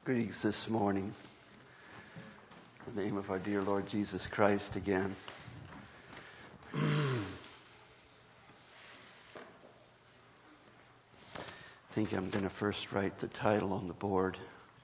Greetings this morning. In the name of our dear Lord Jesus Christ again. I think I'm going to first write the title on the board.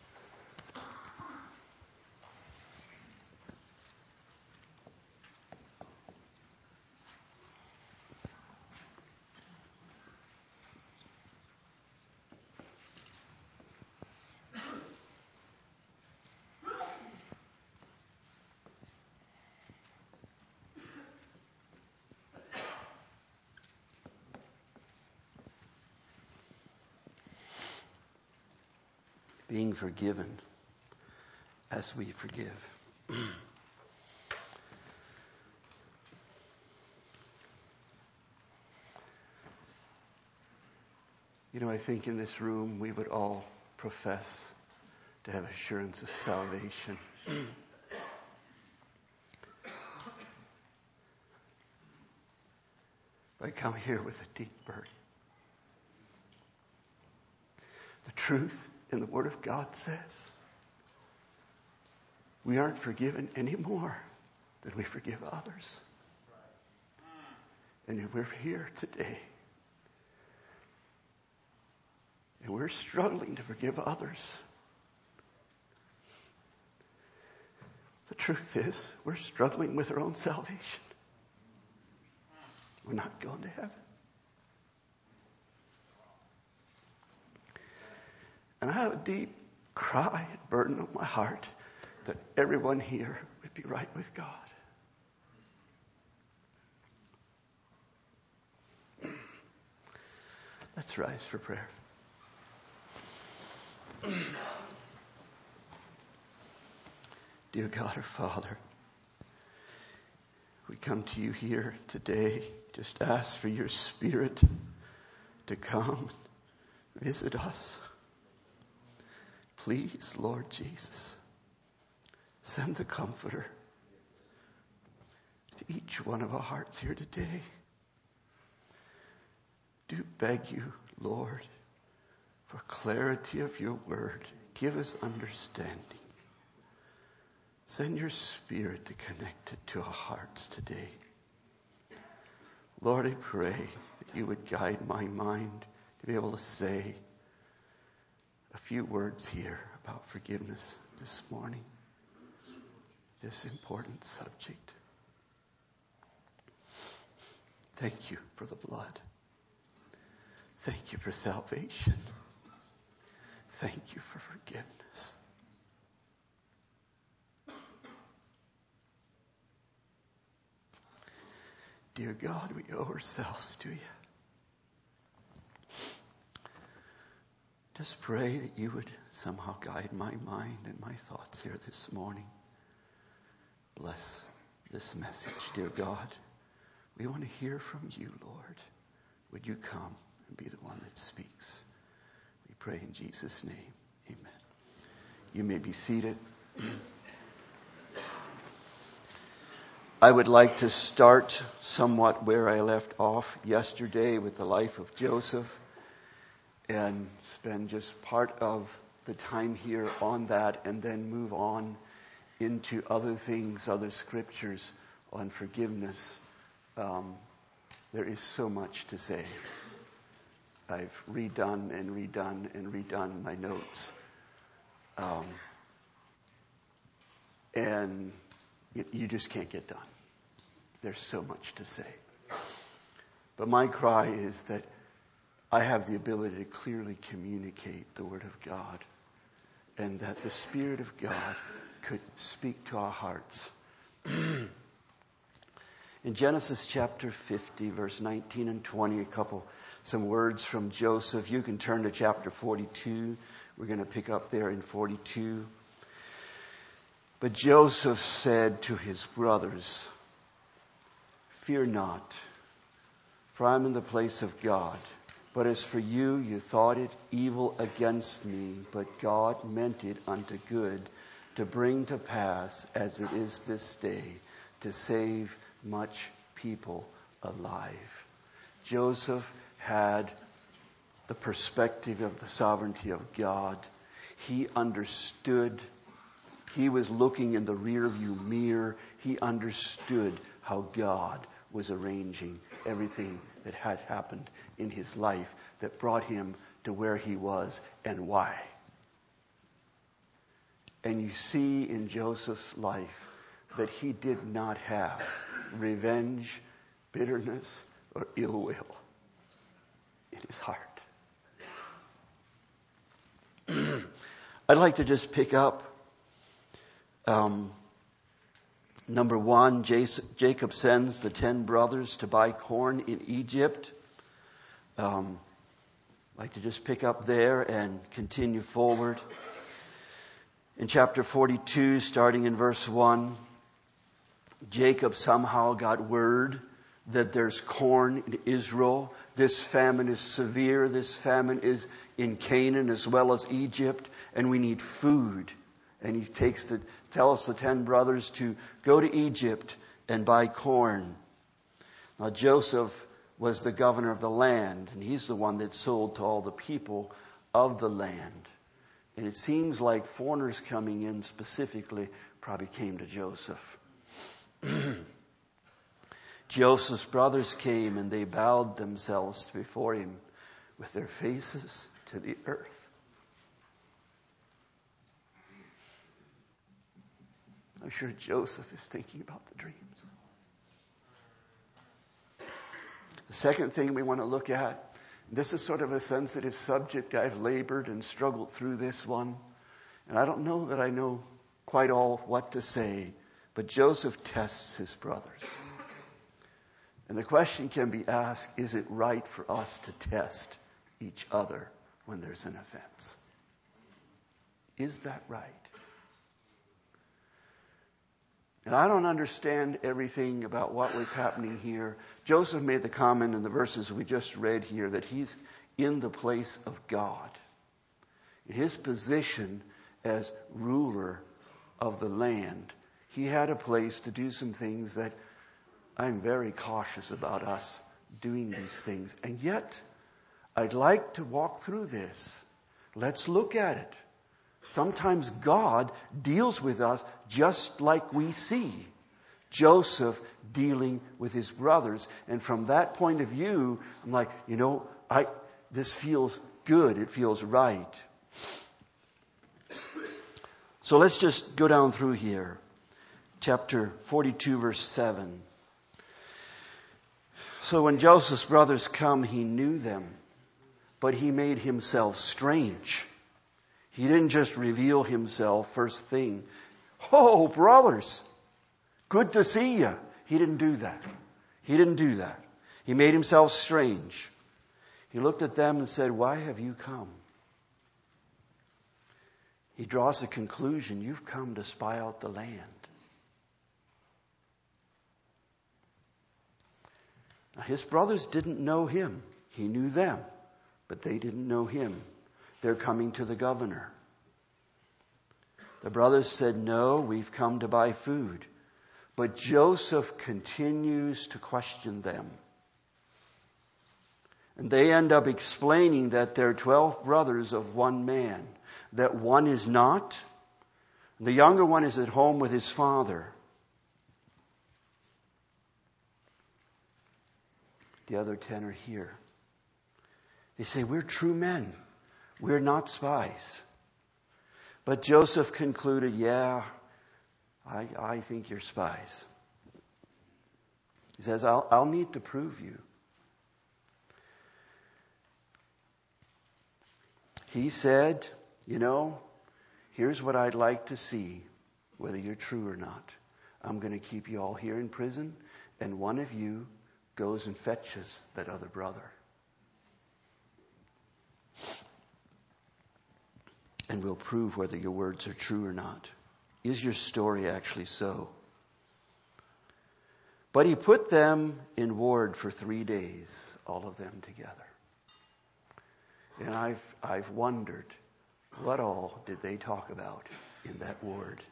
Being forgiven as we forgive. I think in this room we would all profess to have assurance of salvation. I come here with a deep burden. The truth in the Word of God says we aren't forgiven any more than we forgive others. And we're here today. And we're struggling to forgive others. The truth is, we're struggling with our own salvation. We're not going to heaven. And I have a deep cry and burden of my heart that everyone here would be right with God. Let's rise for prayer. Dear God our Father, we come to you here today, just ask for your Spirit to come visit us. Please, Lord Jesus, send the Comforter to each one of our hearts here today. Do beg you, Lord, for clarity of your word. Give us understanding. Send your Spirit to connect it to our hearts today. Lord, I pray that you would guide my mind to be able to say a few words here about forgiveness this morning. This important subject. Thank you for the blood. Thank you for salvation. Thank you for forgiveness. Dear God, we owe ourselves to you. Just pray that you would somehow guide my mind and my thoughts here this morning. Bless this message, dear God. We want to hear from you, Lord. Would you come and be the one that speaks? We pray in Jesus' name. Amen. You may be seated. I would like to start somewhat where I left off yesterday with the life of Joseph and spend just part of the time here on that and then move on into other things, other scriptures on forgiveness. There is so much to say. I've redone my notes. And you just can't get done. There's so much to say. But my cry is that I have the ability to clearly communicate the Word of God, and that the Spirit of God could speak to our hearts. In Genesis chapter 50, verse 19 and 20, some words from Joseph. You can turn to chapter 42. We're going to pick up there in 42. But Joseph said to his brothers, "Fear not, for I am in the place of God. But as for you, you thought it evil against me, but God meant it unto good, to bring to pass, as it is this day, to save much people alive." Joseph had the perspective of the sovereignty of God. He understood. He was looking in the rearview mirror. He understood how God was arranging everything that had happened in his life that brought him to where he was and why. And you see in Joseph's life that he did not have revenge, bitterness, or ill will in his heart. I'd like to just pick up number one. Jacob sends the 10 brothers to buy corn in Egypt. I'd like to just pick up there and continue forward. In chapter 42, starting in verse 1, Jacob somehow got word that there's corn in Israel. This famine is severe. This famine is in Canaan as well as Egypt, and we need food. And he tells the 10 brothers to go to Egypt and buy corn. Now Joseph was the governor of the land, and he's the one that sold to all the people of the land. And it seems like foreigners coming in specifically probably came to Joseph. Joseph's brothers came and they bowed themselves before him with their faces to the earth. I'm sure Joseph is thinking about the dreams. The second thing we want to look at, this is sort of a sensitive subject. I've labored and struggled through this one. And I don't know that I know quite all what to say. But Joseph tests his brothers. And the question can be asked, is it right for us to test each other when there's an offense? Is that right? And I don't understand everything about what was happening here. Joseph made the comment in the verses we just read here that he's in the place of God. In his position as ruler of the land, he had a place to do some things that I'm very cautious about us doing these things. And yet, I'd like to walk through this. Let's look at it. Sometimes God deals with us just like we see Joseph dealing with his brothers. And from that point of view, I'm like, this feels good. It feels right. So let's just go down through here. Chapter 42, verse 7. So when Joseph's brothers come, he knew them, but he made himself strange. He didn't just reveal himself first thing. Oh, brothers, good to see you. He didn't do that. He made himself strange. He looked at them and said, why have you come? He draws the conclusion, you've come to spy out the land. Now, his brothers didn't know him. He knew them, but they didn't know him. They're coming to the governor. The brothers said, no, we've come to buy food. But Joseph continues to question them. And they end up explaining that they're 12 brothers of one man, that one is not. The younger one is at home with his father. The other 10 are here. They say, we're true men. We're not spies. But Joseph concluded, yeah, I think you're spies. He says, I'll need to prove you. He said, here's what I'd like to see, whether you're true or not. I'm going to keep you all here in prison, and one of you goes and fetches that other brother. And we'll prove whether your words are true or not. Is your story actually so? But he put them in ward for 3 days, all of them together. And I've wondered, what all did they talk about in that ward?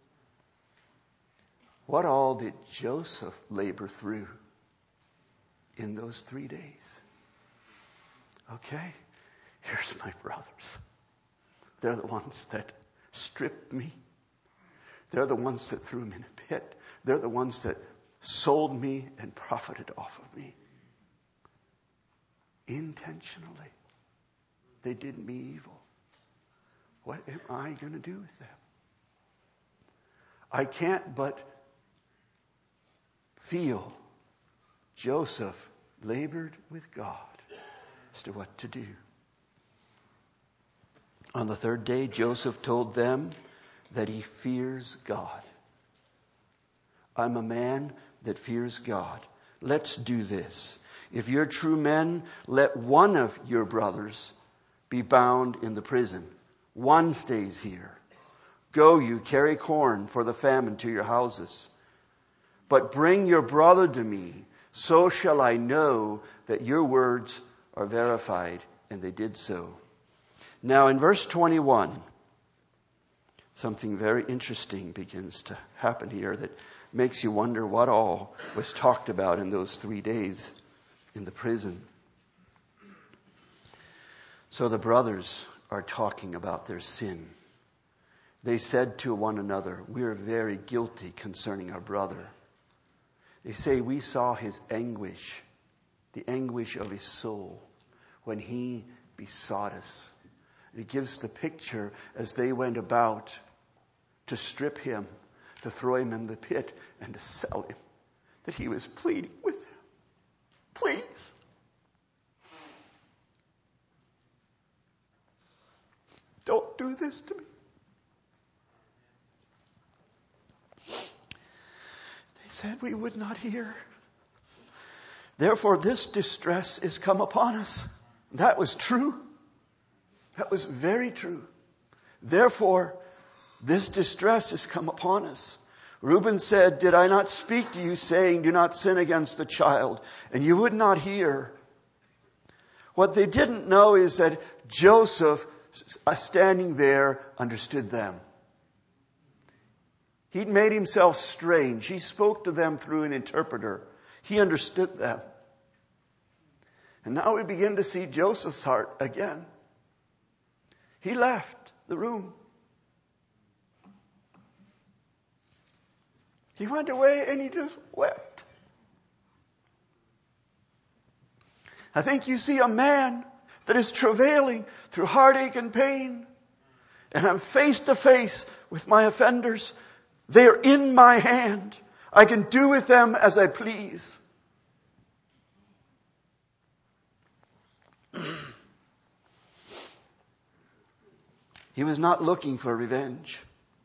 What all did Joseph labor through in those 3 days? Okay, here's my brothers. They're the ones that stripped me. They're the ones that threw me in a pit. They're the ones that sold me and profited off of me. Intentionally. They did me evil. What am I going to do with them? I can't but feel Joseph labored with God as to what to do. On the third day, Joseph told them that he fears God. I'm a man that fears God. Let's do this. If you're true men, let one of your brothers be bound in the prison. One stays here. Go you, carry corn for the famine to your houses. But bring your brother to me, so shall I know that your words are verified. And they did so. Now in verse 21, something very interesting begins to happen here that makes you wonder what all was talked about in those 3 days in the prison. So the brothers are talking about their sin. They said to one another, we are very guilty concerning our brother. They say, we saw his anguish, the anguish of his soul, when he besought us. It gives the picture as they went about to strip him, to throw him in the pit, and to sell him, that he was pleading with them. Please. Don't do this to me. They said we would not hear. Therefore this distress is come upon us. That was true. That was very true. Therefore, this distress has come upon us. Reuben said, did I not speak to you, saying, do not sin against the child? And you would not hear. What they didn't know is that Joseph, standing there, understood them. He'd made himself strange. He spoke to them through an interpreter. He understood them. And now we begin to see Joseph's heart again. He left the room. He went away and he just wept. I think you see a man that is travailing through heartache and pain. And I'm face to face with my offenders. They are in my hand. I can do with them as I please. He was not looking for revenge.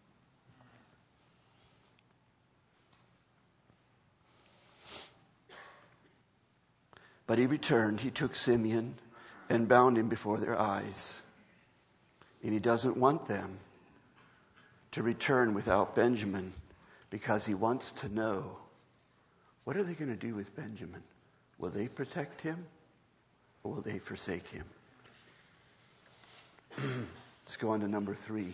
But he returned. He took Simeon and bound him before their eyes. And he doesn't want them to return without Benjamin because he wants to know, what are they going to do with Benjamin? Will they protect him or will they forsake him? Let's go on to number 3.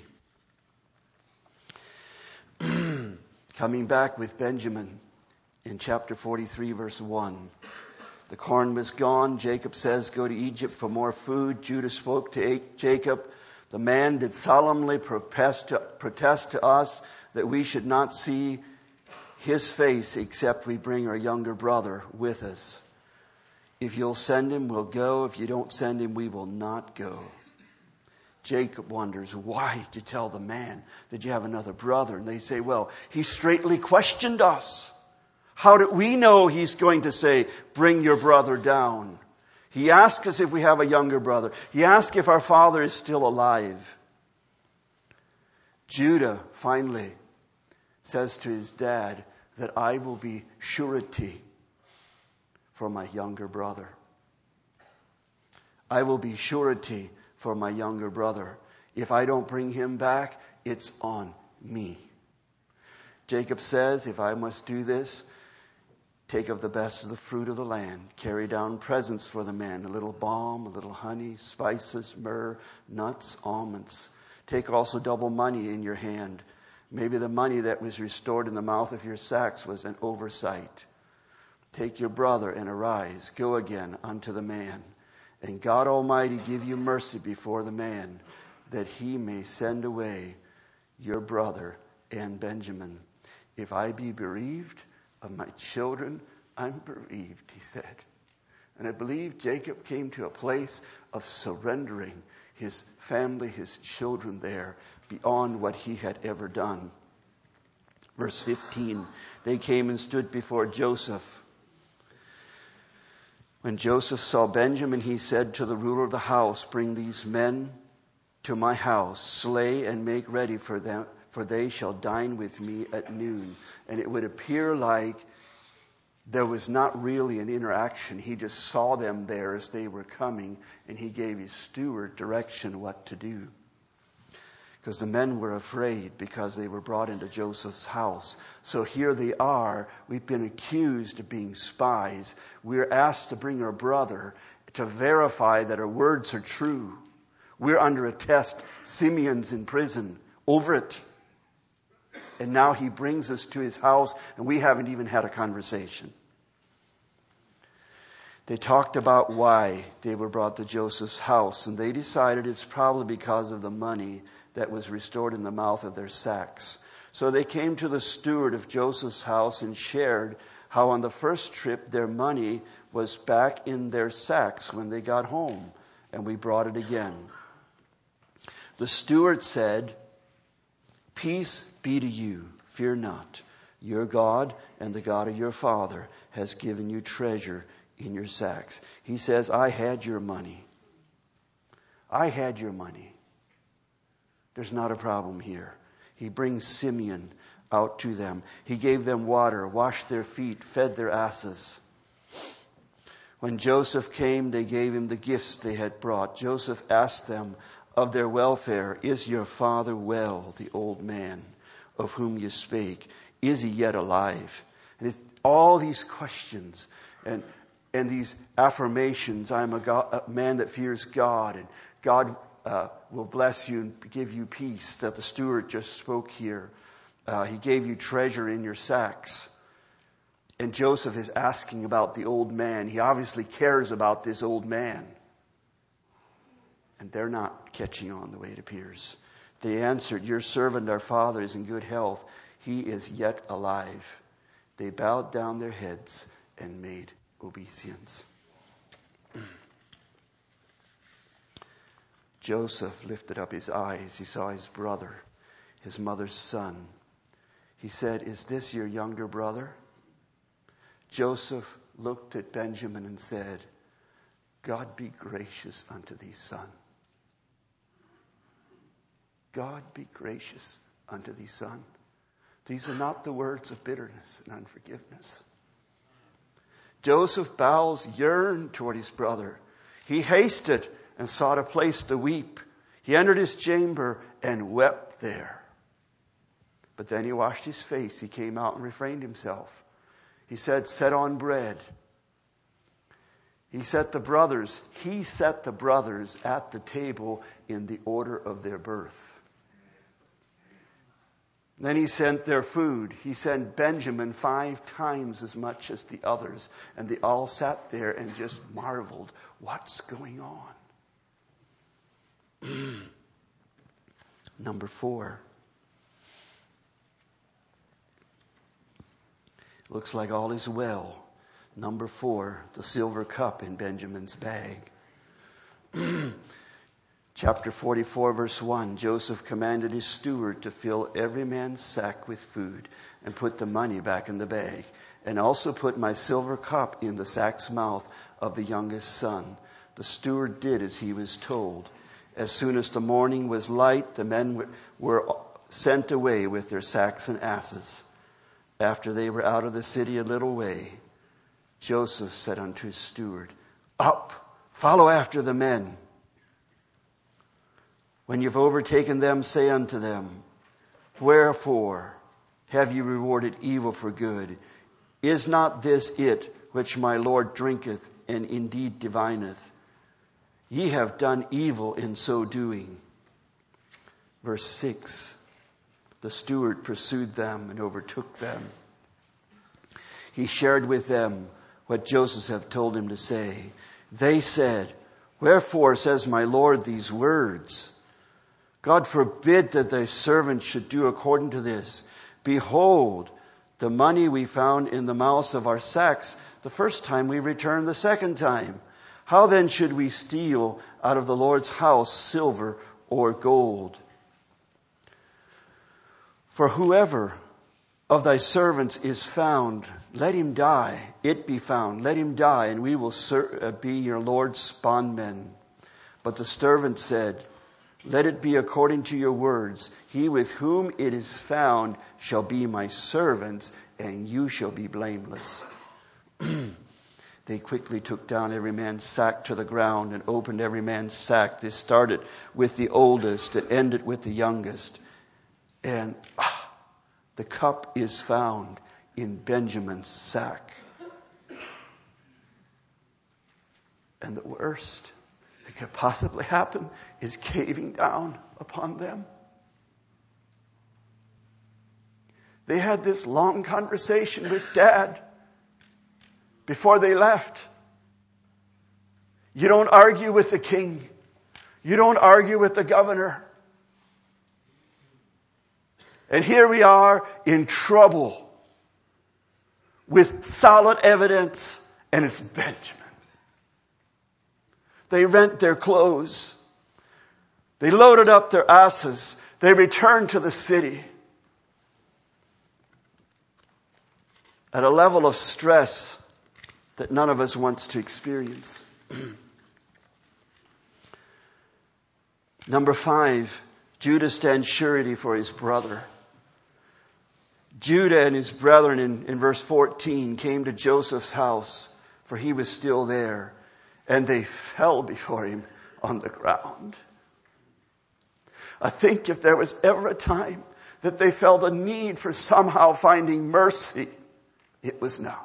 Coming back with Benjamin in chapter 43, verse 1. The corn was gone. Jacob says, go to Egypt for more food. Judah spoke to Jacob. The man did solemnly protest to us that we should not see his face except we bring our younger brother with us. If you'll send him, we'll go. If you don't send him, we will not go. Jacob wonders, why did you tell the man that you have another brother? And they say, well, he straightly questioned us. How do we know he's going to say, bring your brother down? He asked us if we have a younger brother. He asked if our father is still alive. Judah finally says to his dad that I will be surety for my younger brother. I will be surety for my younger brother. If I don't bring him back, it's on me. Jacob says, if I must do this, take of the best of the fruit of the land. Carry down presents for the man, a little balm, a little honey, spices, myrrh, nuts, almonds. Take also double money in your hand. Maybe the money that was restored in the mouth of your sacks was an oversight. Take your brother and arise. Go again unto the man. And God Almighty give you mercy before the man. that he may send away your brother and Benjamin. If I be bereaved of my children, I'm bereaved, he said. And I believe Jacob came to a place of surrendering his family, his children there, beyond what he had ever done. Verse 15, they came and stood before Joseph. When Joseph saw Benjamin, he said to the ruler of the house, bring these men to my house, slay and make ready for them, for they shall dine with me at noon. And it would appear like there was not really an interaction. He just saw them there as they were coming, and he gave his steward direction what to do. Because the men were afraid because they were brought into Joseph's house. So here they are. We've been accused of being spies. We're asked to bring our brother to verify that our words are true. We're under a test. Simeon's in prison over it. And now he brings us to his house, and we haven't even had a conversation. They talked about why they were brought to Joseph's house, and they decided it's probably because of the money that was restored in the mouth of their sacks. So they came to the steward of Joseph's house and shared how on the first trip their money was back in their sacks when they got home, and we brought it again. The steward said, peace be to you, fear not. Your God and the God of your father has given you treasure in your sacks. He says, I had your money. I had your money. There's not a problem here. He brings Simeon out to them. He gave them water, washed their feet, fed their asses. When Joseph came, they gave him the gifts they had brought. Joseph asked them of their welfare, is your father well, the old man of whom you spake? Is he yet alive? And it's all these questions and these affirmations. I'm a man that fears God, and God will bless you and give you peace, that the steward just spoke here. He gave you treasure in your sacks. And Joseph is asking about the old man. He obviously cares about this old man. And they're not catching on the way it appears. They answered, your servant, our father, is in good health. He is yet alive. They bowed down their heads and made obeisance. Joseph lifted up his eyes. He saw his brother, his mother's son. He said, is this your younger brother? Joseph looked at Benjamin and said, God be gracious unto thee, son. God be gracious unto thee, son. These are not the words of bitterness and unforgiveness. Joseph's bowels yearned toward his brother. He hasted and sought a place to weep. He entered his chamber and wept there. But then he washed his face. He came out and refrained himself. He said, set on bread. He set the brothers at the table in the order of their birth. Then he sent their food. He sent Benjamin 5 times as much as the others. And they all sat there and just marveled. What's going on? Number 4. Looks like all is well. Number 4, the silver cup in Benjamin's bag. Chapter 44, verse 1, Joseph commanded his steward to fill every man's sack with food and put the money back in the bag, and also put my silver cup in the sack's mouth of the youngest son. The steward did as he was told. As soon as the morning was light, the men were sent away with their sacks and asses. After they were out of the city a little way, Joseph said unto his steward, up, follow after the men. When you've overtaken them, say unto them, wherefore have you rewarded evil for good? Is not this it which my Lord drinketh, and indeed divineth? Ye have done evil in so doing. Verse 6, the steward pursued them and overtook them. He shared with them what Joseph had told him to say. They said, wherefore says my Lord these words? God forbid that thy servant should do according to this. Behold, the money we found in the mouths of our sacks the first time we returned the second time. How then should we steal out of the Lord's house silver or gold? For whoever of thy servants is found, let him die. It be found, let him die, and we will be your Lord's bondmen. But the servant said, let it be according to your words. He with whom it is found shall be my servant, and you shall be blameless. They quickly took down every man's sack to the ground and opened every man's sack. They started with the oldest and ended with the youngest. And the cup is found in Benjamin's sack. And the worst that could possibly happen is caving down upon them. They had this long conversation with Dad before they left. You don't argue with the king. You don't argue with the governor. And here we are in trouble with solid evidence, and it's Benjamin. They rent their clothes. They loaded up their asses. They returned to the city at a level of stress that none of us wants to experience. Number 5, Judah stands surety for his brother. Judah and his brethren in verse 14 came to Joseph's house, for he was still there, and they fell before him on the ground. I think if there was ever a time that they felt a need for somehow finding mercy, it was now.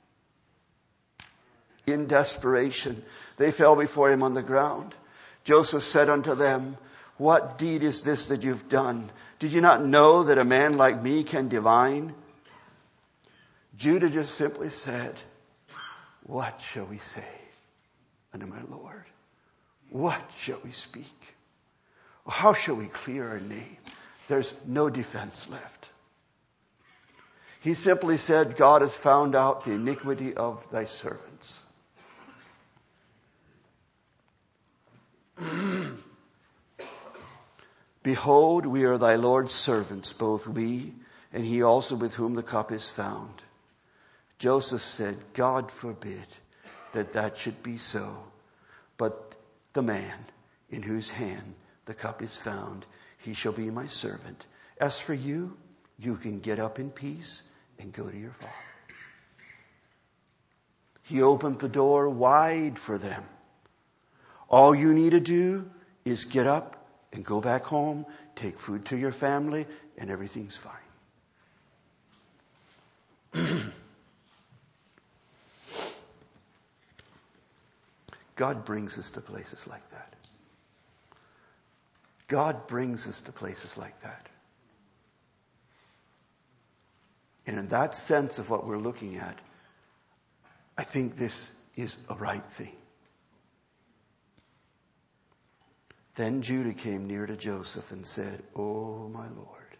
In desperation, they fell before him on the ground. Joseph said unto them, what deed is this that you've done? Did you not know that a man like me can divine? Judah just simply said, what shall we say unto my Lord? What shall we speak? How shall we clear our name? There's no defense left. He simply said, God has found out the iniquity of thy servants. Behold, we are thy Lord's servants, both we and he also with whom the cup is found. Joseph said, God forbid that should be so. But the man in whose hand the cup is found, he shall be my servant. As for you, you can get up in peace and go to your father. He opened the door wide for them. All you need to do is get up and go back home, take food to your family, and everything's fine. God brings us to places like that. God brings us to places like that. And in that sense of what we're looking at, I think this is a right thing. Then Judah came near to Joseph and said, O my Lord,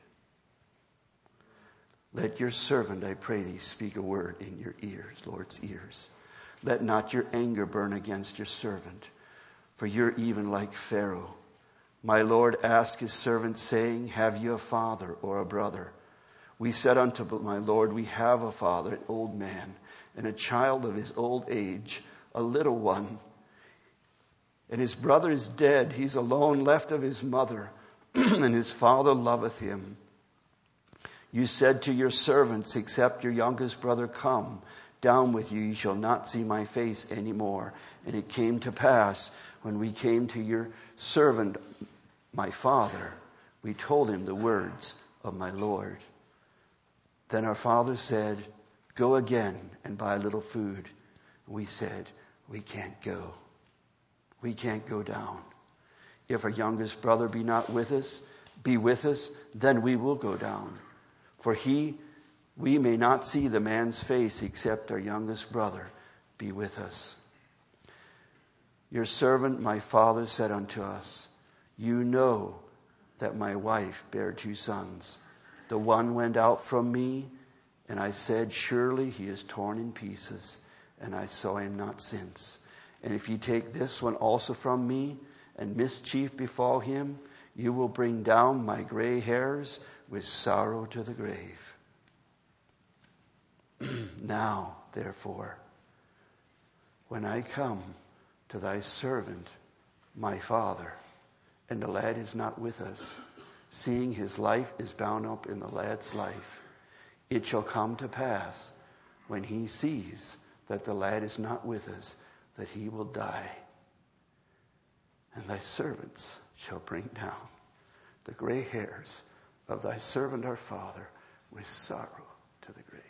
let your servant, I pray thee, speak a word in your ears, Lord's ears. Let not your anger burn against your servant, for you're even like Pharaoh. My Lord asked his servant, saying, have you a father or a brother? We said unto my Lord, we have a father, an old man, and a child of his old age, a little one. And his brother is dead. He's alone, left of his mother, and his father loveth him. You said to your servants, except your youngest brother come down with you, you shall not see my face any more. And it came to pass, when we came to your servant, my father, we told him the words of my Lord. Then our father said, go again and buy a little food. We said, we can't go. We can't go down. If our youngest brother be with us, then we will go down. For we may not see the man's face except our youngest brother be with us. Your servant, my father, said unto us, you know that my wife bare 2 sons. The one went out from me, and I said, surely he is torn in pieces, and I saw him not since. And if ye take this one also from me, and mischief befall him, you will bring down my gray hairs with sorrow to the grave. Now, therefore, when I come to thy servant, my father, and the lad is not with us, seeing his life is bound up in the lad's life, it shall come to pass, when he sees that the lad is not with us, that he will die. And thy servants shall bring down the gray hairs of thy servant our father with sorrow to the grave.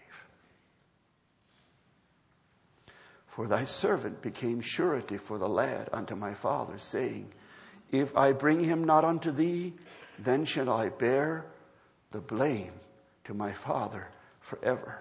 For thy servant became surety for the lad unto my father, saying, if I bring him not unto thee, then shall I bear the blame to my father forever.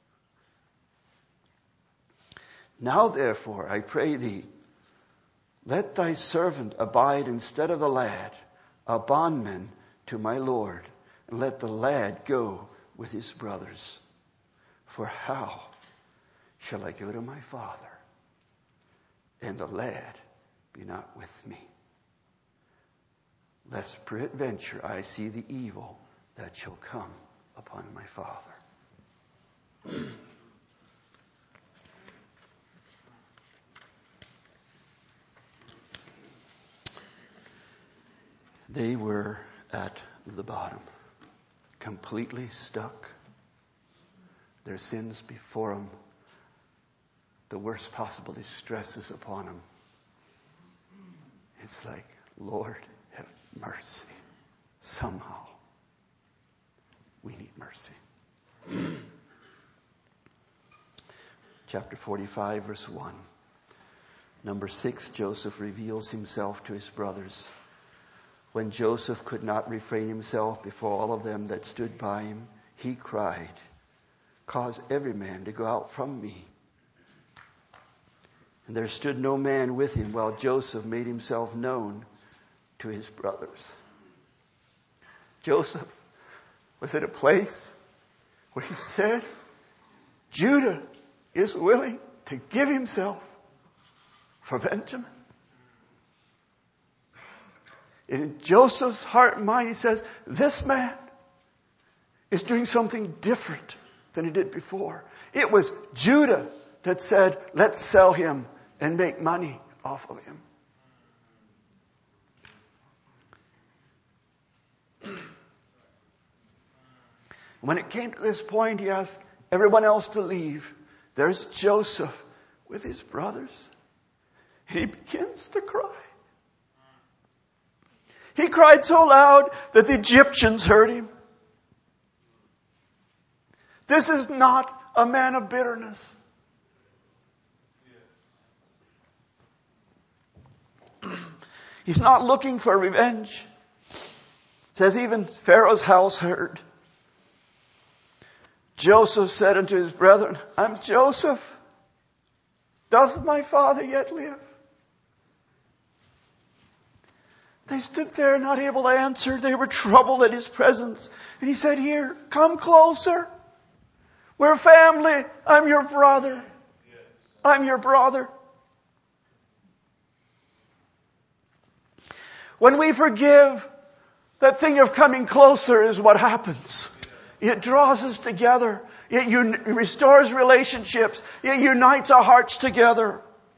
Now therefore, I pray thee, let thy servant abide instead of the lad, a bondman to my Lord, and let the lad go with his brothers. For how shall I go to my father, and the lad be not with me? Lest peradventure I see the evil that shall come upon my father. They were at the bottom, completely stuck. Their sins before them, the worst possible distress is upon them. It's like, Lord, have mercy. Somehow, we need mercy. Chapter 45, verse 1. Number 6, Joseph reveals himself to his brothers. When Joseph could not refrain himself before all of them that stood by him, he cried, cause every man to go out from me. And there stood no man with him while Joseph made himself known to his brothers. Joseph was at a place where he said, Judah is willing to give himself for Benjamin. And in Joseph's heart and mind, he says, this man is doing something different than he did before. It was Judah that said, let's sell him and make money off of him. When it came to this point, he asked everyone else to leave. There's Joseph with his brothers. And he begins to cry. He cried so loud that the Egyptians heard him. This is not a man of bitterness. He's not looking for revenge. It says even Pharaoh's house heard. Joseph said unto his brethren, I'm Joseph. Doth my father yet live? They stood there not able to answer. They were troubled at his presence. And he said, here, come closer. We're family. I'm your brother. I'm your brother. When we forgive, that thing of coming closer is what happens. It draws us together. It restores relationships. It unites our hearts together.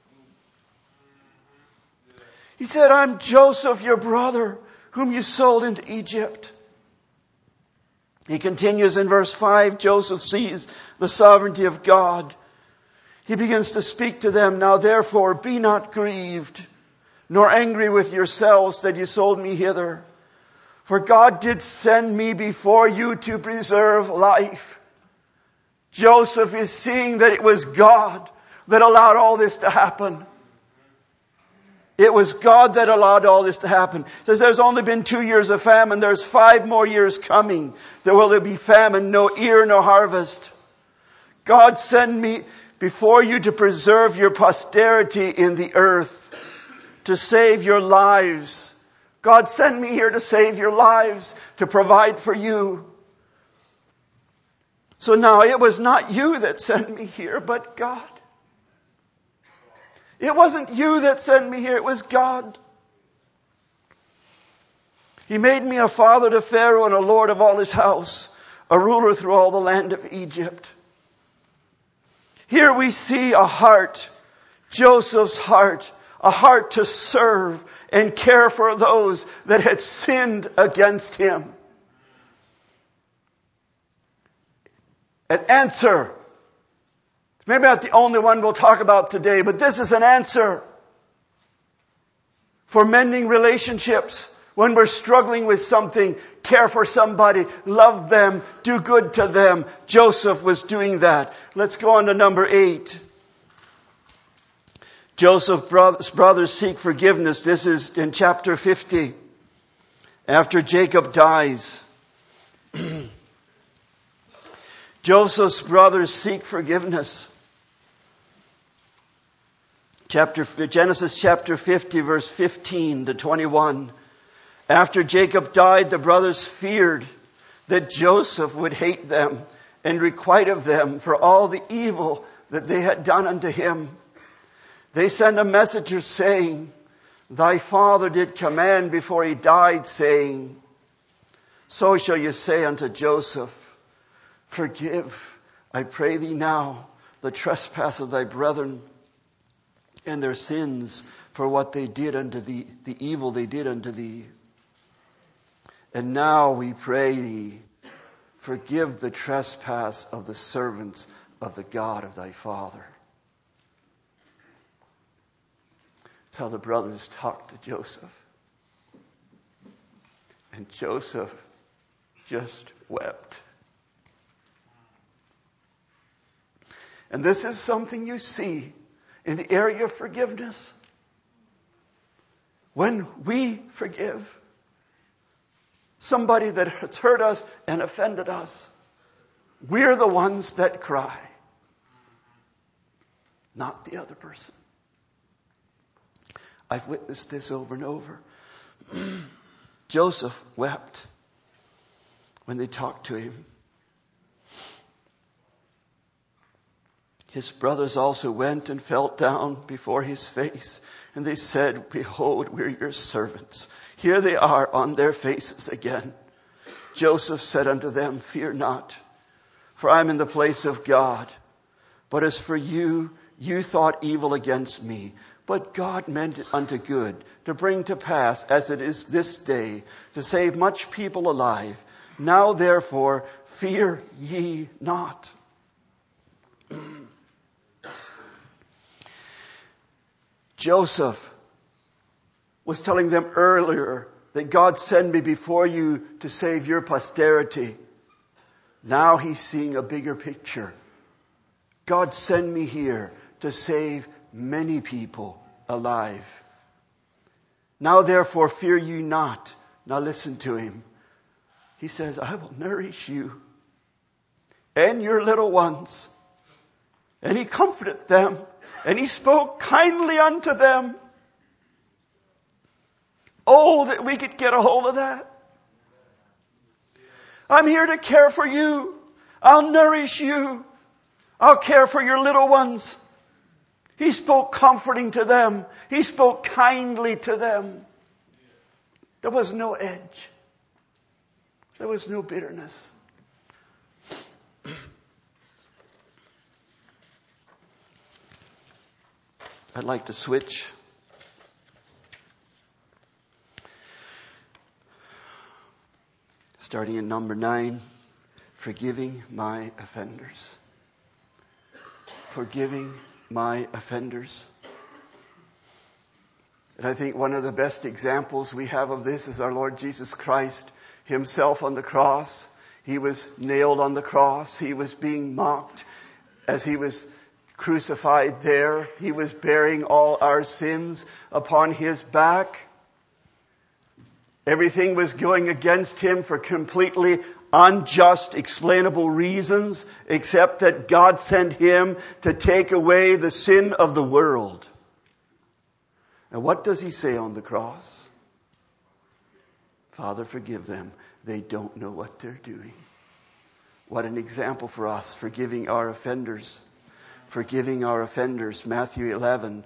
He said, I'm Joseph, your brother, whom you sold into Egypt. He continues in verse 5. Joseph sees the sovereignty of God. He begins to speak to them. Now therefore, be not grieved, nor angry with yourselves that you sold me hither. For God did send me before you to preserve life. Joseph is seeing that it was God that allowed all this to happen. It was God that allowed all this to happen. It says there's only been 2 years of famine. There's 5 more years coming. There will be famine, no ear, no harvest. God sent me before you to preserve your posterity in the earth, to save your lives God, send me here to save your lives, to provide for you. So now it was not you that sent me here, but God. It wasn't you that sent me here, it was God. He made me a father to Pharaoh and a lord of all his house, a ruler through all the land of Egypt. Here we see a heart, Joseph's heart, a heart to serve and care for those that had sinned against him. An answer. Maybe not the only one we'll talk about today, but this is an answer for mending relationships. When we're struggling with something, care for somebody, love them, do good to them. Joseph was doing that. Let's go on to number 8. Joseph's brothers seek forgiveness. This is in chapter 50. After Jacob dies, Joseph's brothers seek forgiveness. Genesis chapter 50, verse 15 to 21. After Jacob died, the brothers feared that Joseph would hate them and requite of them for all the evil that they had done unto him. They sent a messenger saying, Thy father did command before he died, saying, So shall you say unto Joseph, Forgive, I pray thee now, the trespass of thy brethren and their sins for what they did unto thee, the evil they did unto thee. And now we pray thee, forgive the trespass of the servants of the God of thy father. That's how the brothers talked to Joseph. And Joseph just wept. And this is something you see in the area of forgiveness. When we forgive somebody that has hurt us and offended us, we're the ones that cry, not the other person. I've witnessed this over and over. Joseph wept when they talked to him. His brothers also went and fell down before his face. And they said, Behold, we're your servants. Here they are on their faces again. Joseph said unto them, Fear not, for I am in the place of God. But as for you, you thought evil against me. But God meant it unto good, to bring to pass, as it is this day, to save much people alive. Now therefore, fear ye not. Joseph was telling them earlier that God sent me before you to save your posterity. Now he's seeing a bigger picture. God sent me here to save many people alive. Now therefore fear you not. Now listen to him. He says, I will nourish you and your little ones. And he comforted them. And he spoke kindly unto them. Oh, that we could get a hold of that. I'm here to care for you. I'll nourish you. I'll care for your little ones. He spoke comforting to them. He spoke kindly to them. There was no edge. There was no bitterness. I'd like to switch. Starting in number 9, forgiving my offenders. Forgiving my offenders. And I think one of the best examples we have of this is our Lord Jesus Christ himself on the cross. He was nailed on the cross. He was being mocked as he was crucified there. He was bearing all our sins upon his back. Everything was going against him for completely unjust, explainable reasons, except that God sent him to take away the sin of the world. And what does he say on the cross? Father, forgive them. They don't know what they're doing. What an example for us, forgiving our offenders. Forgiving our offenders. Matthew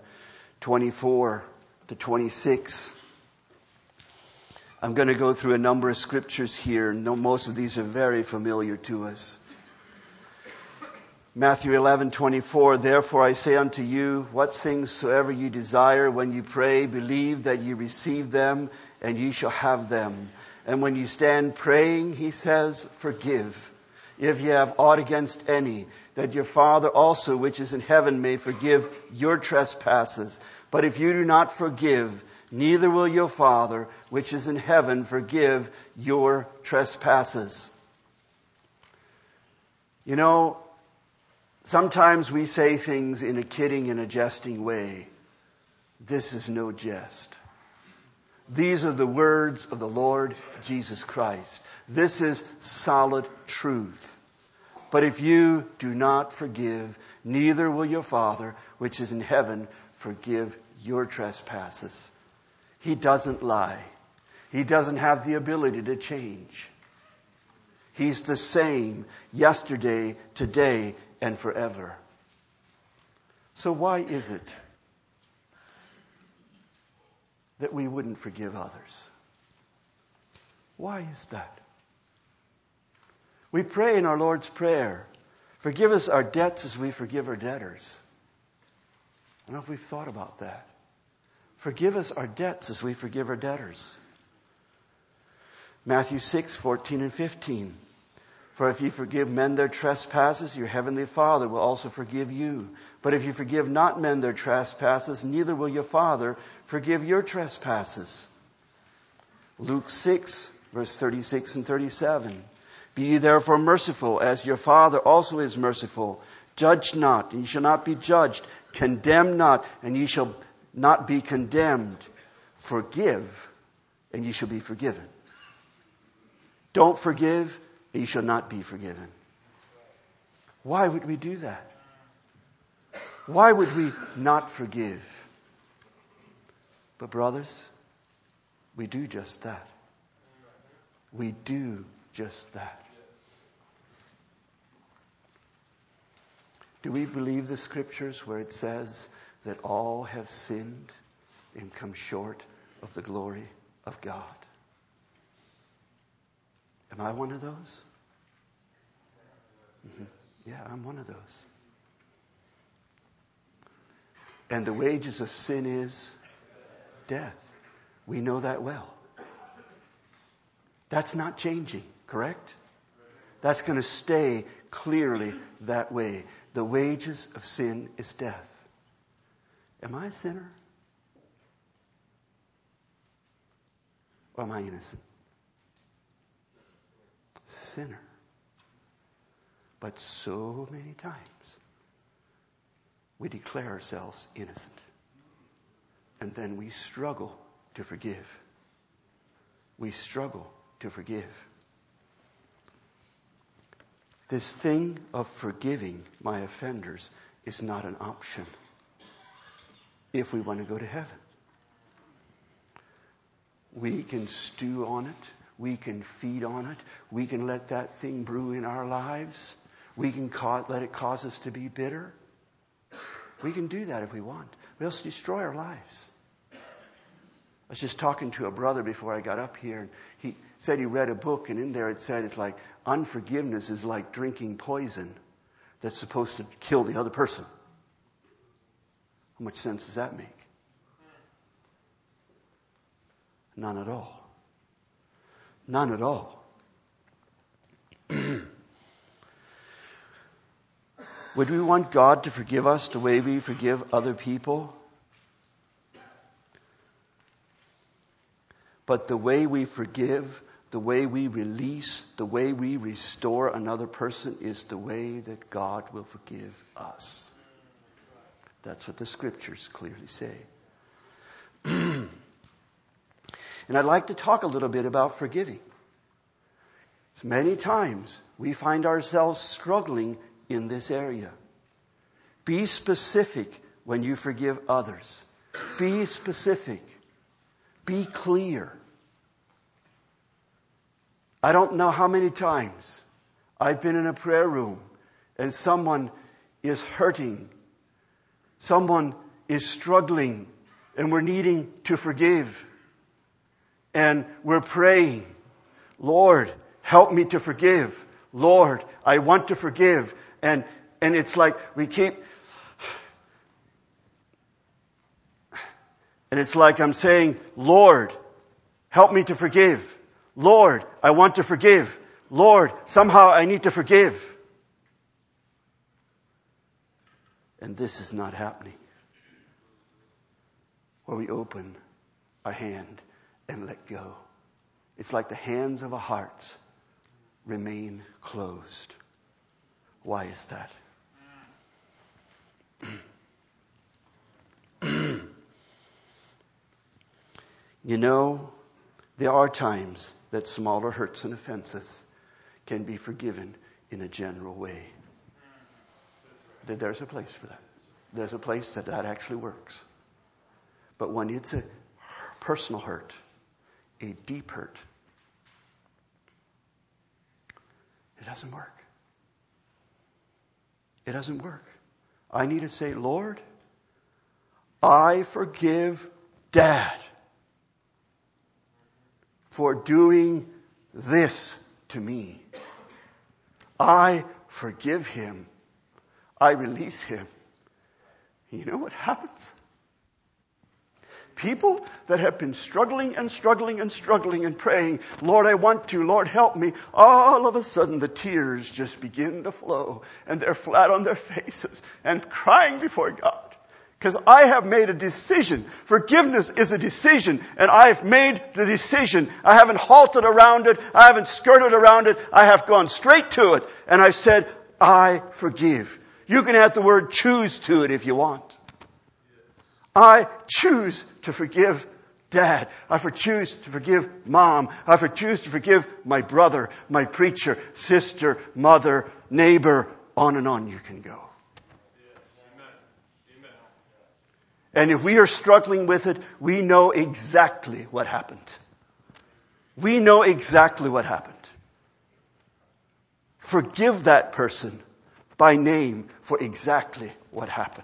11:24-26. I'm going to go through a number of scriptures here. Most of these are very familiar to us. Matthew 11:24, therefore I say unto you, what things soever you desire when you pray, believe that you receive them, and ye shall have them. And when you stand praying, he says, forgive, if ye have aught against any, that your Father also which is in heaven may forgive your trespasses. But if you do not forgive, neither will your Father which is in heaven forgive your trespasses. You know, sometimes we say things in a kidding and a jesting way. This is no jest. These are the words of the Lord Jesus Christ. This is solid truth. But if you do not forgive, neither will your Father, which is in heaven, forgive your trespasses. He doesn't lie. He doesn't have the ability to change. He's the same yesterday, today, and forever. So why is it that we wouldn't forgive others? Why is that? We pray in our Lord's Prayer, forgive us our debts as we forgive our debtors. I don't know if we've thought about that. Forgive us our debts as we forgive our debtors. Matthew 6:14-15. For if you forgive men their trespasses, your heavenly Father will also forgive you. But if you forgive not men their trespasses, neither will your Father forgive your trespasses. Luke 6:36-37. Be ye therefore merciful, as your Father also is merciful. Judge not, and ye shall not be judged. Condemn not, and ye shall not be condemned. Forgive, and ye shall be forgiven. Don't forgive, and ye shall not be forgiven. Why would we do that? Why would we not forgive? But brothers, we do just that. We do just that. Do we believe the scriptures where it says that all have sinned and come short of the glory of God? Am I one of those? Mm-hmm. Yeah, I'm one of those. And the wages of sin is death. We know that well. That's not changing, correct? That's going to stay clearly that way. The wages of sin is death. Am I a sinner? Or am I innocent? Sinner. But so many times we declare ourselves innocent. And then we struggle to forgive. We struggle to forgive. This thing of forgiving my offenders is not an option if we want to go to heaven. We can stew on it. We can feed on it. We can let that thing brew in our lives. We can let it cause us to be bitter. We can do that if we want. We'll destroy our lives. I was just talking to a brother before I got up here, and he said he read a book, and in there it said it's like unforgiveness is like drinking poison that's supposed to kill the other person. How much sense does that make? None at all. None at all. Would we want God to forgive us the way we forgive other people? But the way we forgive, the way we release, the way we restore another person is the way that God will forgive us. That's what the scriptures clearly say. And I'd like to talk a little bit about forgiving. So many times we find ourselves struggling in this area. Be specific when you forgive others. Be specific. Be clear. I don't know how many times I've been in a prayer room and someone is hurting. Someone is struggling and we're needing to forgive. And we're praying, Lord, help me to forgive. Lord, I want to forgive. And it's like we keep... And it's like I'm saying, Lord, help me to forgive. Lord, I want to forgive. Lord, somehow I need to forgive. And this is not happening. Where we open our hand and let go. It's like the hands of our hearts remain closed. Why is that? You know, there are times that smaller hurts and offenses can be forgiven in a general way. There's a place for that. There's a place that actually works. But when it's a personal hurt, a deep hurt, it doesn't work. It doesn't work. I need to say, Lord, I forgive Dad for doing this to me. I forgive him. I release him. You know what happens? People that have been struggling and struggling and struggling and praying, Lord, I want to, Lord, help me. All of a sudden the tears just begin to flow and they're flat on their faces and crying before God. Because I have made a decision. Forgiveness is a decision. And I've made the decision. I haven't halted around it. I haven't skirted around it. I have gone straight to it. And I said, I forgive. You can add the word choose to it if you want. I choose to forgive Dad. I choose to forgive Mom. I choose to forgive my brother, my preacher, sister, mother, neighbor. On and on you can go. And if we are struggling with it, we know exactly what happened. We know exactly what happened. Forgive that person by name for exactly what happened.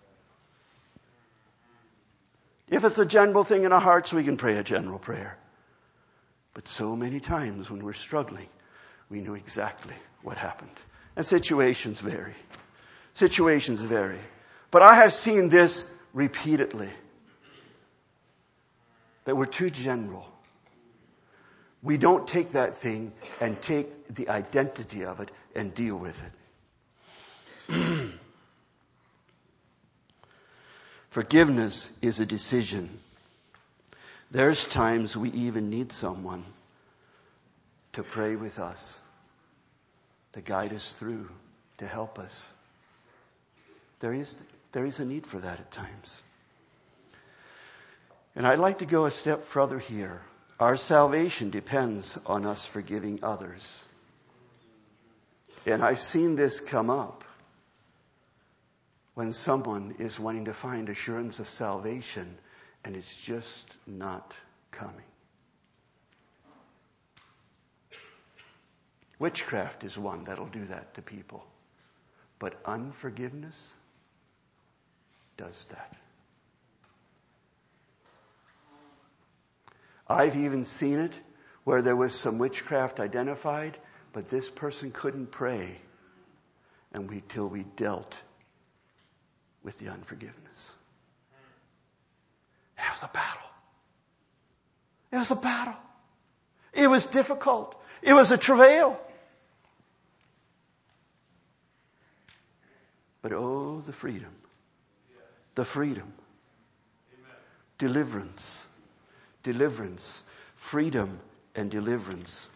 If it's a general thing in our hearts, we can pray a general prayer. But so many times when we're struggling, we know exactly what happened. And situations vary. Situations vary. But I have seen this repeatedly. That we're too general. We don't take that thing and take the identity of it and deal with it. Forgiveness is a decision. There's times we even need someone to pray with us, to guide us through, to help us. There is a need for that at times. And I'd like to go a step further here. Our salvation depends on us forgiving others. And I've seen this come up when someone is wanting to find assurance of salvation and it's just not coming. Witchcraft is one that'll do that to people. But unforgiveness does that. I've even seen it where there was some witchcraft identified, but this person couldn't pray until we dealt with the unforgiveness. It was a battle. It was a battle. It was difficult. It was a travail. But oh, the freedom. The freedom. Deliverance. Deliverance. Freedom and deliverance.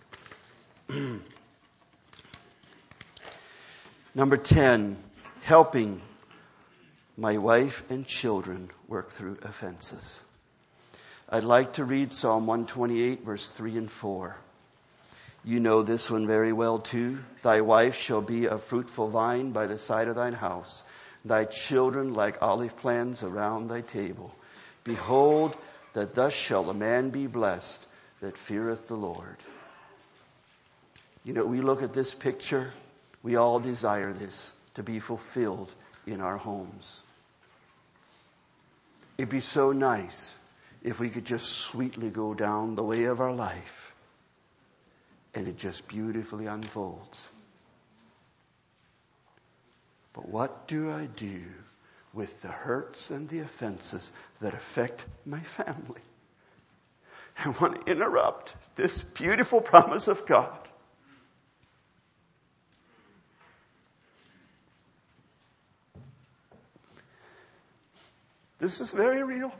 Number 10, helping my wife and children work through offenses. I'd like to read Psalm 128, verse 3 and 4. You know this one very well too. Thy wife shall be a fruitful vine by the side of thine house, thy children like olive plants around thy table. Behold, that thus shall a man be blessed that feareth the Lord. You know, we look at this picture, we all desire this to be fulfilled in our homes. It'd be so nice if we could just sweetly go down the way of our life and it just beautifully unfolds. But what do I do with the hurts and the offenses that affect my family? I want to interrupt this beautiful promise of God. This is very real.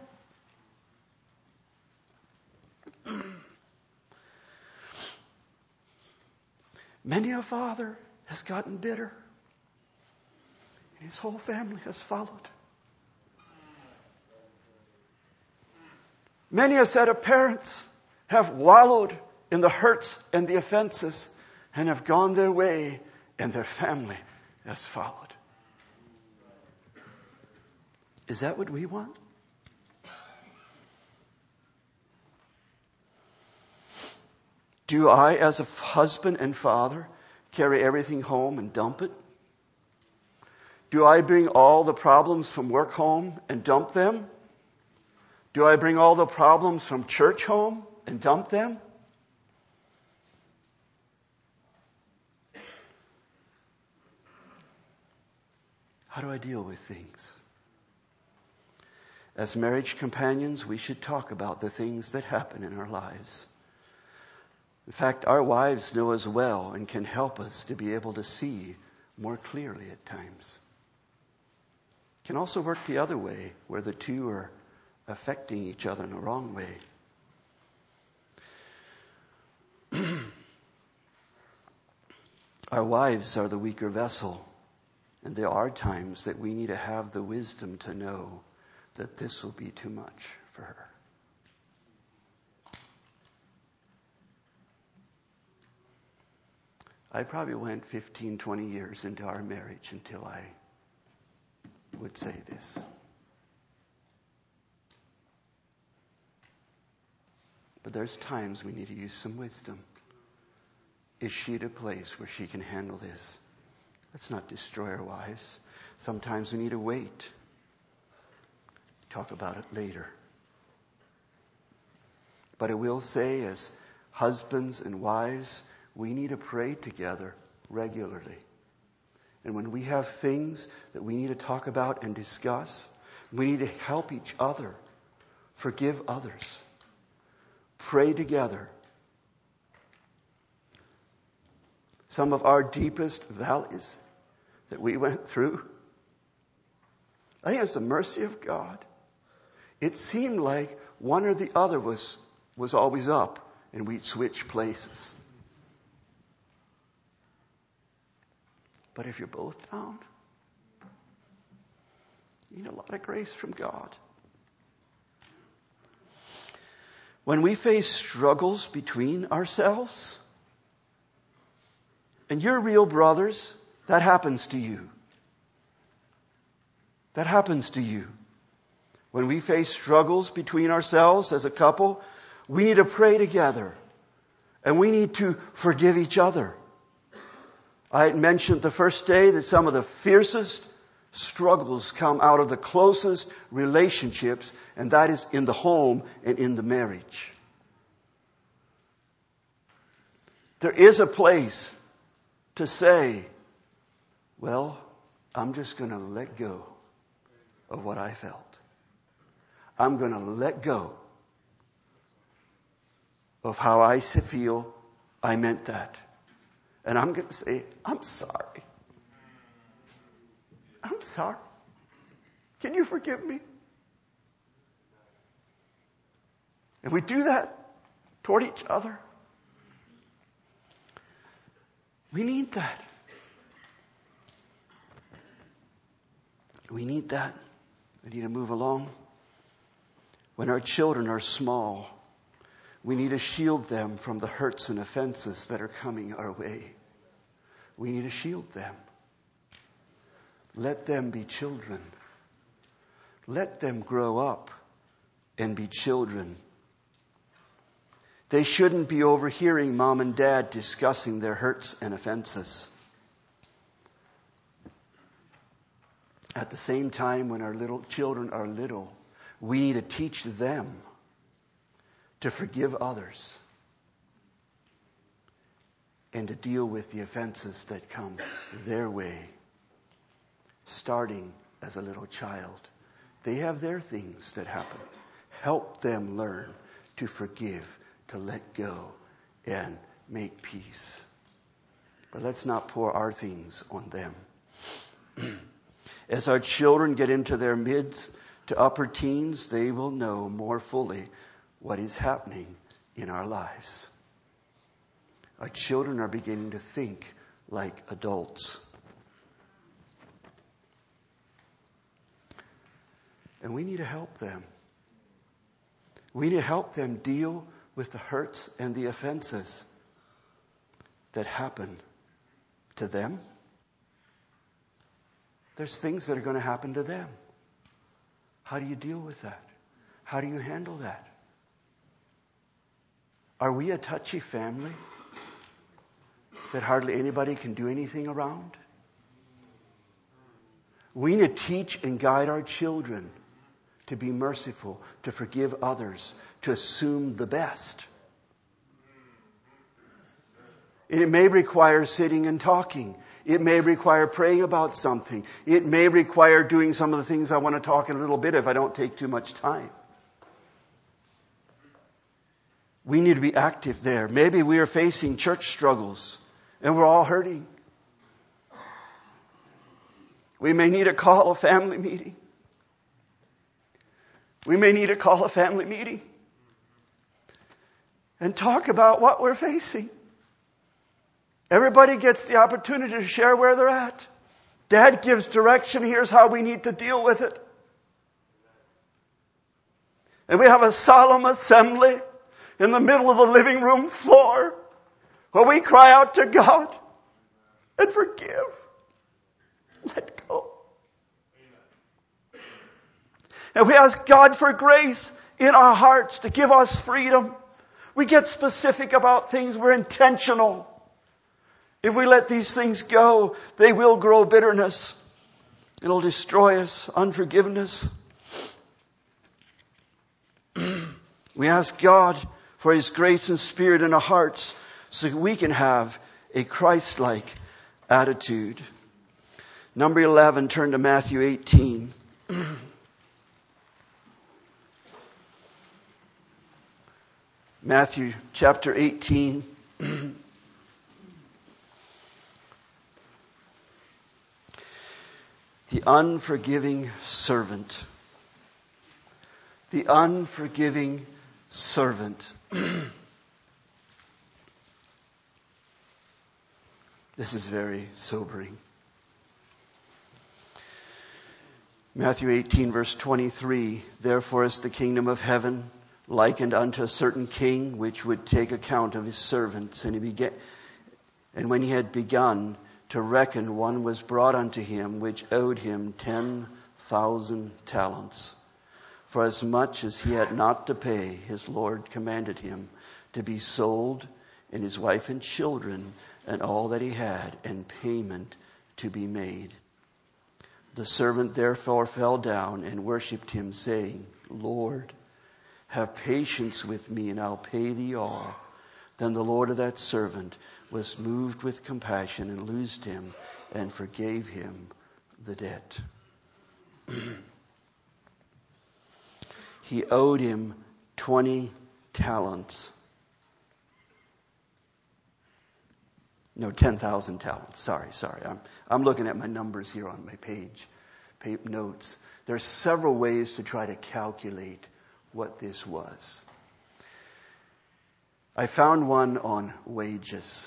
Many a father has gotten bitter. His whole family has followed. Many a set of parents have wallowed in the hurts and the offenses and have gone their way, and their family has followed. Is that what we want? Do I, as a husband and father, carry everything home and dump it? Do I bring all the problems from work home and dump them? Do I bring all the problems from church home and dump them? How do I deal with things? As marriage companions, we should talk about the things that happen in our lives. In fact, our wives know as well and can help us to be able to see more clearly at times. It can also work the other way, where the two are affecting each other in the wrong way. Our wives are the weaker vessel, and there are times that we need to have the wisdom to know that this will be too much for her. I probably went 15, 20 years into our marriage until I would say this. But there's times we need to use some wisdom. Is she at a place where she can handle this? Let's not destroy our wives. Sometimes we need to wait. Talk about it later. But I will say, as husbands and wives, we need to pray together regularly. And when we have things that we need to talk about and discuss, we need to help each other, forgive others, pray together. Some of our deepest valleys that we went through, I think it's the mercy of God. It seemed like one or the other was always up, and we'd switch places. But if you're both down, you need a lot of grace from God. When we face struggles between ourselves, and you're real brothers, that happens to you. That happens to you. When we face struggles between ourselves as a couple, we need to pray together. And we need to forgive each other. I had mentioned the first day that some of the fiercest struggles come out of the closest relationships, and that is in the home and in the marriage. There is a place to say, well, I'm just going to let go of what I felt. I'm going to let go of how I feel I meant that. And I'm going to say, I'm sorry. I'm sorry. Can you forgive me? And we do that toward each other. We need that. We need that. We need to move along. When our children are small, we need to shield them from the hurts and offenses that are coming our way. We need to shield them. Let them be children. Let them grow up and be children. They shouldn't be overhearing mom and dad discussing their hurts and offenses. At the same time, when our little children are little, we need to teach them to forgive others and to deal with the offenses that come their way, starting as a little child. They have their things that happen. Help them learn to forgive, to let go, and make peace. But let's not pour our things on them. As our children get into their mid to upper teens, they will know more fully what is happening in our lives. Our children are beginning to think like adults. And we need to help them. We need to help them deal with the hurts and the offenses that happen to them. There's things that are going to happen to them. How do you deal with that? How do you handle that? Are we a touchy family that hardly anybody can do anything around? We need to teach and guide our children to be merciful, to forgive others, to assume the best. It may require sitting and talking. It may require praying about something. It may require doing some of the things I want to talk in a little bit if I don't take too much time. We need to be active there. Maybe we are facing church struggles and we're all hurting. We may need to call a family meeting. We may need to call a family meeting and talk about what we're facing. Everybody gets the opportunity to share where they're at. Dad gives direction. Here's how we need to deal with it. And we have a solemn assembly in the middle of the living room floor where we cry out to God and forgive. Let go. And we ask God for grace in our hearts to give us freedom. We get specific about things. We're intentional. If we let these things go, they will grow bitterness. It'll destroy us, unforgiveness. We ask God for His grace and Spirit in our hearts so that we can have a Christ-like attitude. Number 11, turn to Matthew 18. Matthew chapter 18. The unforgiving servant. The unforgiving servant. This is very sobering. Matthew 18 verse 23. Therefore is the kingdom of heaven likened unto a certain king which would take account of his servants. And when he had begun to reckon, one was brought unto him which owed him 10,000 talents. For as much as he had not to pay, his Lord commanded him to be sold, and his wife and children, and all that he had, and payment to be made. The servant therefore fell down and worshipped him, saying, Lord, have patience with me, and I'll pay thee all. Then the Lord of that servant was moved with compassion and loosed him and forgave him the debt. He owed him 20 talents. No, 10,000 talents. Sorry. I'm looking at my numbers here on my page notes. There's several ways to try to calculate what this was. I found one on wages.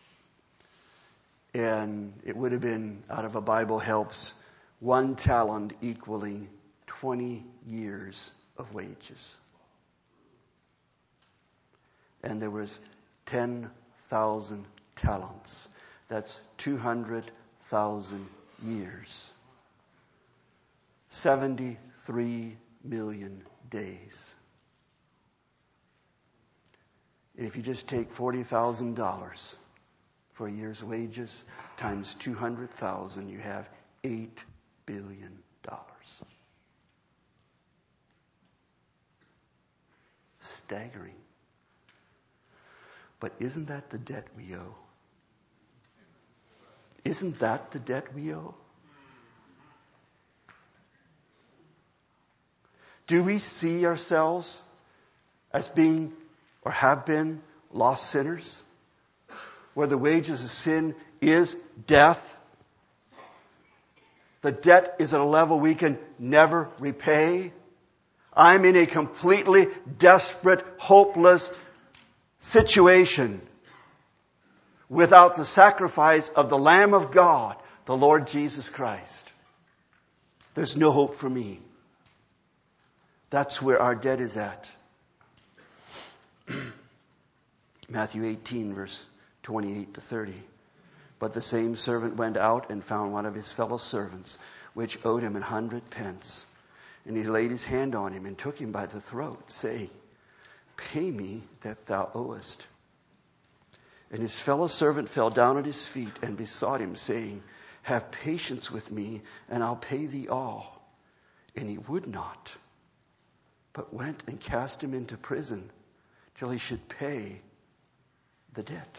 And it would have been, out of a Bible Helps, 1 talent equaling 20 years of wages. And there was 10,000 talents. That's 200,000 years. 73 million days. And if you just take $40,000 for a year's wages times 200,000, you have $8 billion. Staggering. But isn't that the debt we owe? Isn't that the debt we owe? Do we see ourselves as being or have been lost sinners? Where the wages of sin is death. The debt is at a level we can never repay. I'm in a completely desperate, hopeless situation without the sacrifice of the Lamb of God, the Lord Jesus Christ. There's no hope for me. That's where our debt is at. Matthew 18, verse 28 to 30. But the same servant went out and found one of his fellow servants, which owed him 100 pence. And he laid his hand on him and took him by the throat, saying, Pay me that thou owest. And his fellow servant fell down at his feet and besought him, saying, Have patience with me, and I'll pay thee all. And he would not, but went and cast him into prison till he should pay the debt.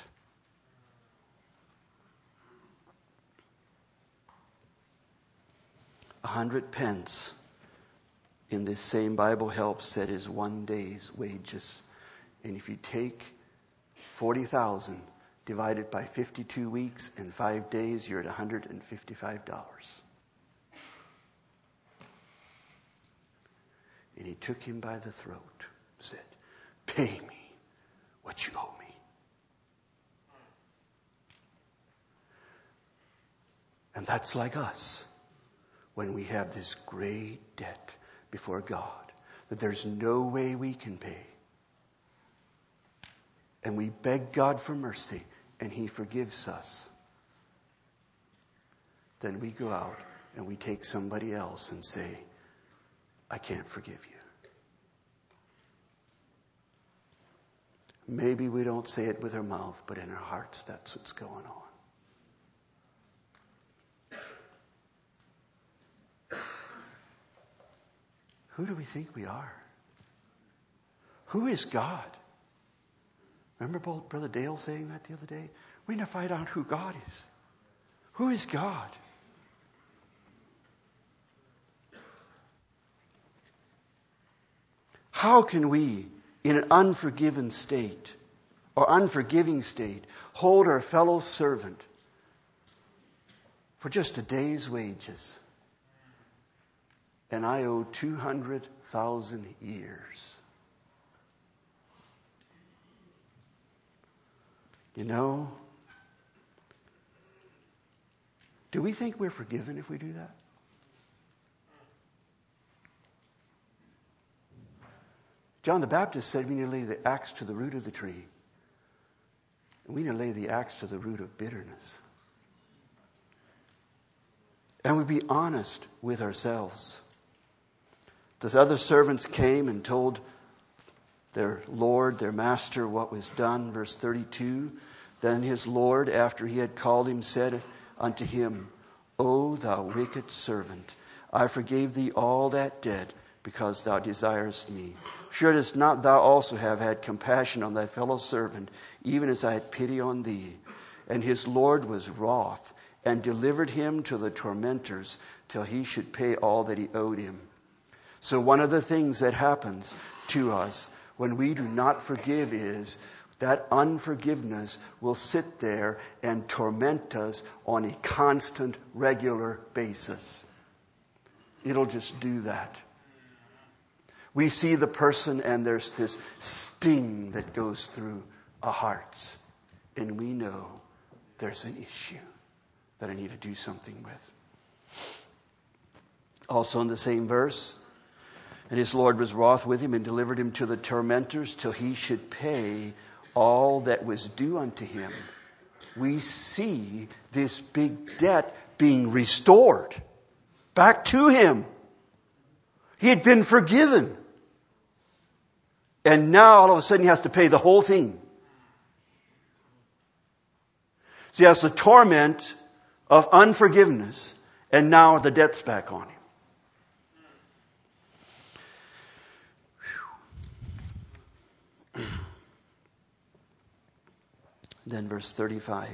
£100 in this same Bible Help said is 1 day's wages. And if you take 40,000 divided by 52 weeks and 5 days, you're at $155. And he took him by the throat, said, Pay me what you owe me. And that's like us when we have this great debt before God that there's no way we can pay. And we beg God for mercy and He forgives us. Then we go out and we take somebody else and say, I can't forgive you. Maybe we don't say it with our mouth, but in our hearts that's what's going on. Who do we think we are? Who is God? Remember Brother Dale saying that the other day? We need to find out who God is. Who is God? How can we, in an unforgiven state or unforgiving state, hold our fellow servant for just a day's wages? And I owe 200,000 years. You know, do we think we're forgiven if we do that? John the Baptist said we need to lay the axe to the root of the tree. And we need to lay the axe to the root of bitterness. And we be honest with ourselves. Those other servants came and told their Lord, their master, what was done. Verse 32, Then his Lord, after he had called him, said unto him, O thou wicked servant, I forgave thee all that debt, because thou desirest me. Shouldest not thou also have had compassion on thy fellow servant, even as I had pity on thee? And his Lord was wroth, and delivered him to the tormentors, till he should pay all that he owed him. So one of the things that happens to us when we do not forgive is that unforgiveness will sit there and torment us on a constant, regular basis. It'll just do that. We see the person and there's this sting that goes through our hearts. And we know there's an issue that I need to do something with. Also in the same verse, and his Lord was wroth with him and delivered him to the tormentors till he should pay all that was due unto him. We see this big debt being restored back to him. He had been forgiven. And now all of a sudden he has to pay the whole thing. So he has the torment of unforgiveness, and now the debt's back on him. Then verse 35.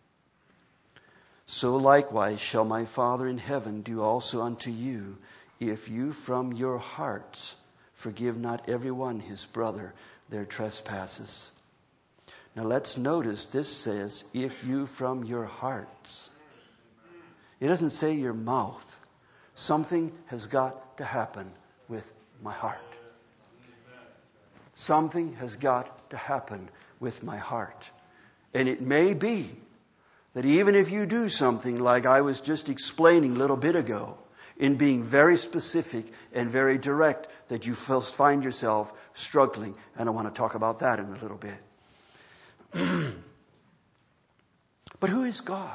So likewise shall my Father in heaven do also unto you, if you from your hearts forgive not everyone his brother their trespasses. Now let's notice this says, if you from your hearts. It doesn't say your mouth. Something has got to happen with my heart. Something has got to happen with my heart. And it may be that even if you do something like I was just explaining a little bit ago, in being very specific and very direct, that you first find yourself struggling. And I want to talk about that in a little bit. But who is God?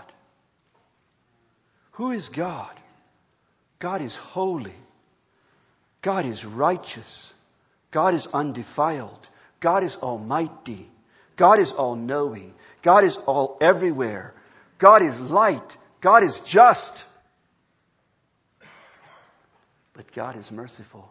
Who is God? God is holy. God is righteous. God is undefiled. God is almighty. God is all-knowing. God is all everywhere. God is light. God is just. But God is merciful.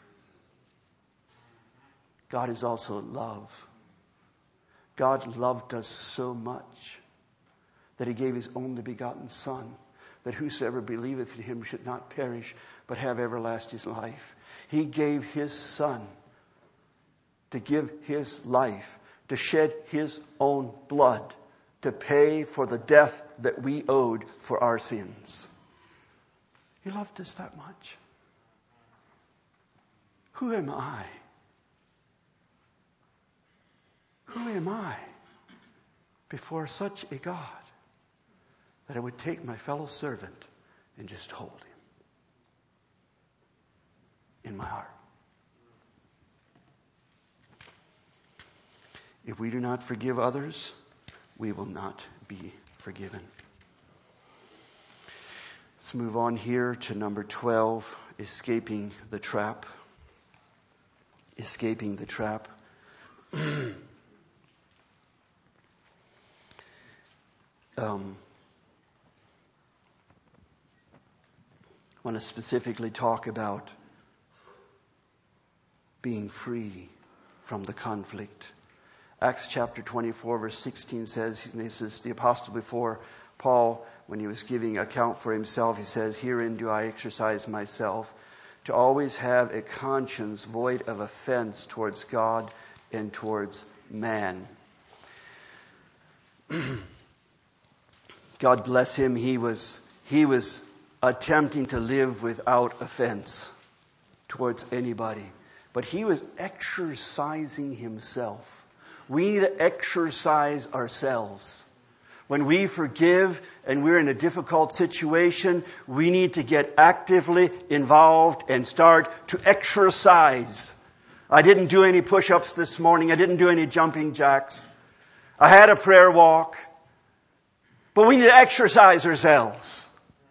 God is also love. God loved us so much that He gave His only begotten Son, that whosoever believeth in Him should not perish, but have everlasting life. He gave His Son to give His life, to shed His own blood, to pay for the death that we owed for our sins. He loved us that much. Who am I? Who am I before such a God that I would take my fellow servant and just hold him in my heart? If we do not forgive others, we will not be forgiven. Let's move on here to number 12, escaping the trap. Escaping the trap. I want to specifically talk about being free from the conflict. Acts chapter 24 verse 16 says, this is the apostle before Paul, when he was giving account for himself, he says, herein do I exercise myself, to always have a conscience void of offense towards God and towards man. God bless him. He was attempting to live without offense towards anybody. But he was exercising himself. We need to exercise ourselves. When we forgive and we're in a difficult situation, we need to get actively involved and start to exercise. I didn't do any push-ups this morning. I didn't do any jumping jacks. I had a prayer walk. But we need to exercise ourselves.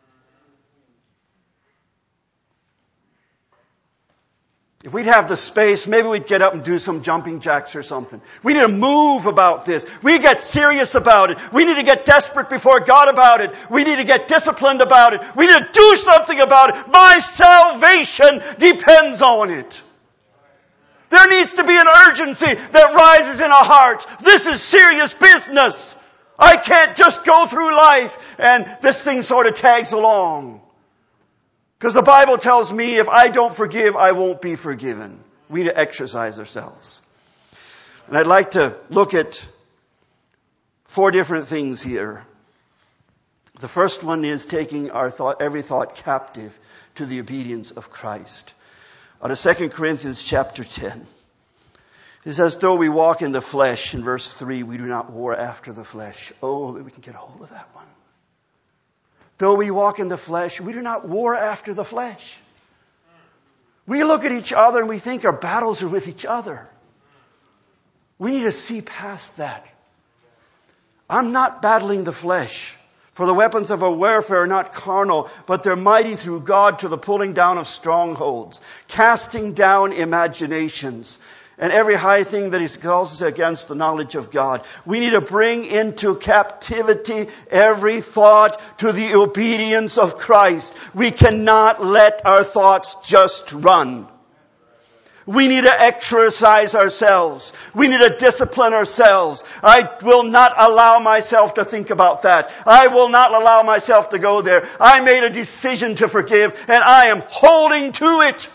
If we'd have the space, maybe we'd get up and do some jumping jacks or something. We need to move about this. We need to get serious about it. We need to get desperate before God about it. We need to get disciplined about it. We need to do something about it. My salvation depends on it. There needs to be an urgency that rises in our hearts. This is serious business. I can't just go through life and this thing sort of tags along. Because the Bible tells me if I don't forgive, I won't be forgiven. We need to exercise ourselves. And I'd like to look at 4 different things here. The first one is taking our thought, every thought captive to the obedience of Christ. Out of 2 Corinthians chapter 10. It says, though we walk in the flesh, in verse 3, we do not war after the flesh. Oh, we can get a hold of that one. Though we walk in the flesh, we do not war after the flesh. We look at each other and we think our battles are with each other. We need to see past that. I'm not battling the flesh. For the weapons of our warfare are not carnal, but they're mighty through God to the pulling down of strongholds, casting down imaginations, and every high thing that exalts against the knowledge of God. We need to bring into captivity every thought to the obedience of Christ. We cannot let our thoughts just run. We need to exercise ourselves. We need to discipline ourselves. I will not allow myself to think about that. I will not allow myself to go there. I made a decision to forgive, and I am holding to it.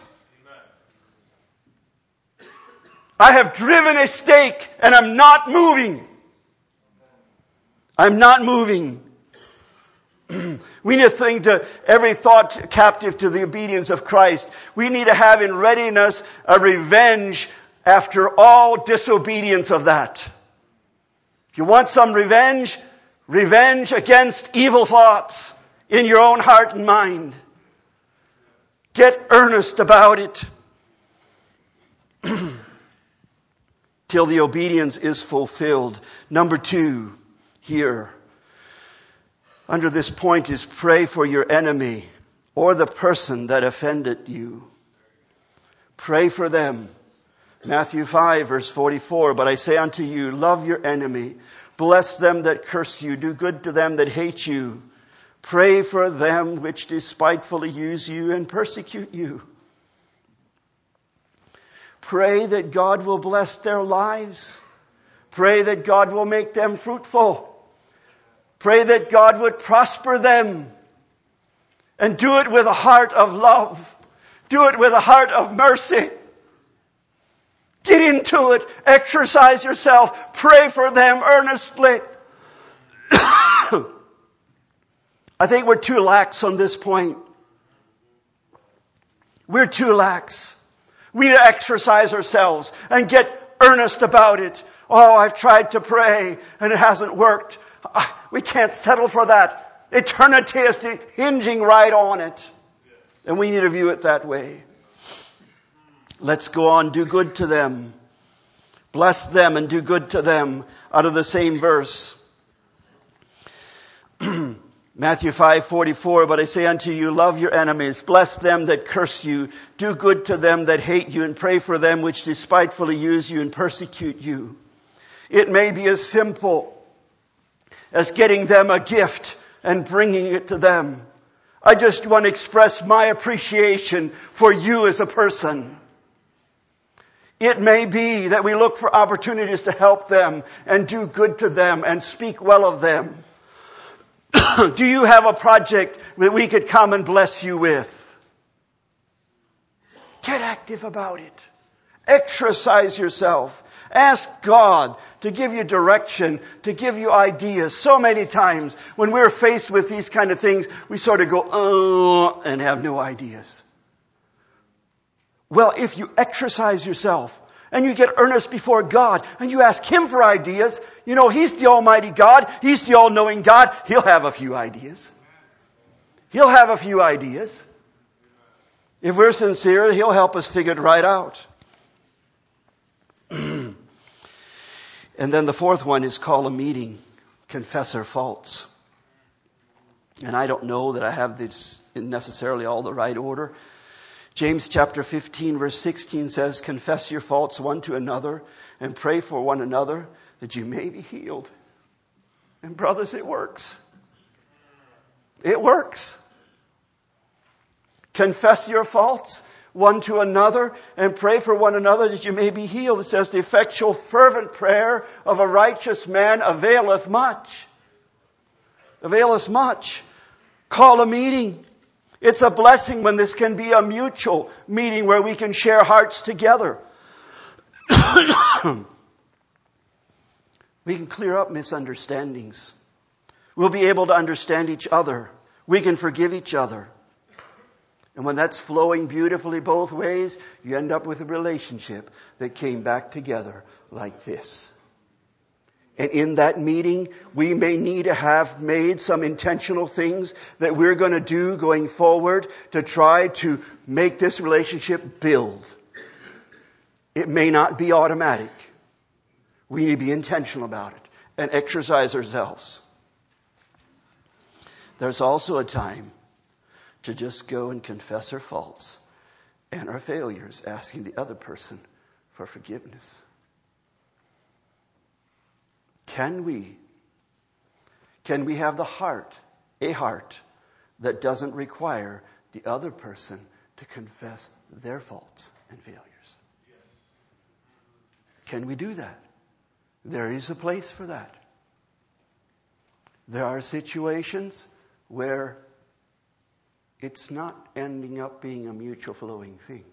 I have driven a stake and I'm not moving. I'm not moving. We need to think to every thought captive to the obedience of Christ. We need to have in readiness a revenge after all disobedience of that. If you want some revenge, revenge against evil thoughts in your own heart and mind. Get earnest about it. Till the obedience is fulfilled. Number 2 here under this point is pray for your enemy or the person that offended you. Pray for them. Matthew 5 verse 44, but I say unto you, love your enemy, bless them that curse you, do good to them that hate you. Pray for them which despitefully use you and persecute you. Pray that God will bless their lives. Pray that God will make them fruitful. Pray that God would prosper them. And do it with a heart of love. Do it with a heart of mercy. Get into it. Exercise yourself. Pray for them earnestly. I think we're too lax on this point. We're too lax. We need to exercise ourselves and get earnest about it. Oh, I've tried to pray and it hasn't worked. We can't settle for that. Eternity is hinging right on it. And we need to view it that way. Let's go on. Do good to them. Bless them and do good to them. Out of the same verse. Matthew 5:44, but I say unto you, love your enemies, bless them that curse you, do good to them that hate you, and pray for them which despitefully use you and persecute you. It may be as simple as getting them a gift and bringing it to them. I just want to express my appreciation for you as a person. It may be that we look for opportunities to help them and do good to them and speak well of them. Do you have a project that we could come and bless you with? Get active about it. Exercise yourself. Ask God to give you direction, to give you ideas. So many times when we're faced with these kind of things, we sort of go, and have no ideas. Well, if you exercise yourself, and you get earnest before God, and you ask Him for ideas, you know, He's the Almighty God, He's the all-knowing God, He'll have a few ideas. He'll have a few ideas. If we're sincere, He'll help us figure it right out. And then the 4th one is call a meeting, confess our faults. And I don't know that I have this in necessarily all the right order. James chapter 15 verse 16 says, confess your faults one to another and pray for one another that you may be healed. And brothers, it works. It works. Confess your faults one to another and pray for one another that you may be healed. It says the effectual fervent prayer of a righteous man availeth much. Availeth much. Call a meeting. It's a blessing when this can be a mutual meeting where we can share hearts together. We can clear up misunderstandings. We'll be able to understand each other. We can forgive each other. And when that's flowing beautifully both ways, you end up with a relationship that came back together like this. And in that meeting, we may need to have made some intentional things that we're going to do going forward to try to make this relationship build. It may not be automatic. We need to be intentional about it and exercise ourselves. There's also a time to just go and confess our faults and our failures, asking the other person for forgiveness. Can we have a heart that doesn't require the other person to confess their faults and failures? Can we do that? There is a place for that. There are situations where it's not ending up being a mutual flowing thing.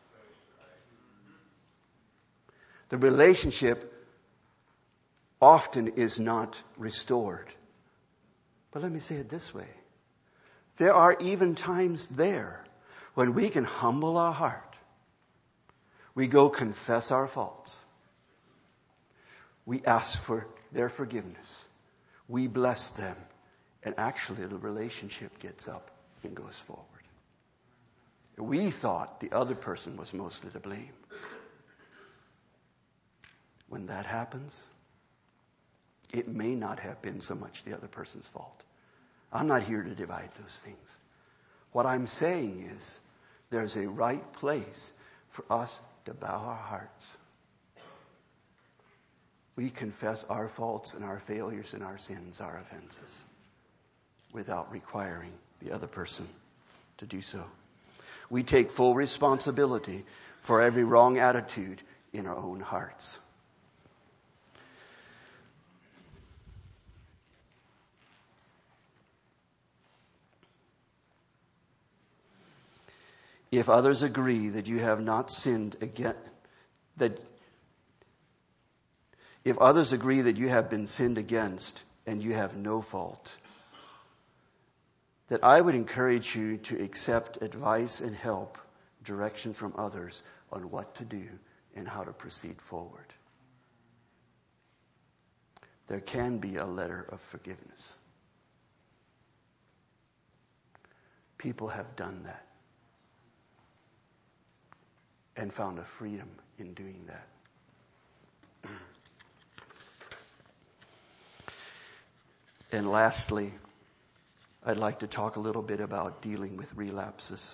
The relationship often is not restored. But let me say it this way. There are even times there when we can humble our heart. We go confess our faults. We ask for their forgiveness. We bless them. And actually the relationship gets up and goes forward. We thought the other person was mostly to blame. When that happens, it may not have been so much the other person's fault. I'm not here to divide those things. What I'm saying is there's a right place for us to bow our hearts. We confess our faults and our failures and our sins, our offenses, without requiring the other person to do so. We take full responsibility for every wrong attitude in our own hearts. If others agree that you have not sinned if others agree that you have been sinned against and you have no fault, that I would encourage you to accept advice and help, direction from others on what to do and how to proceed forward. There can be a letter of forgiveness. People have done that and found a freedom in doing that. And lastly, I'd like to talk a little bit about dealing with relapses.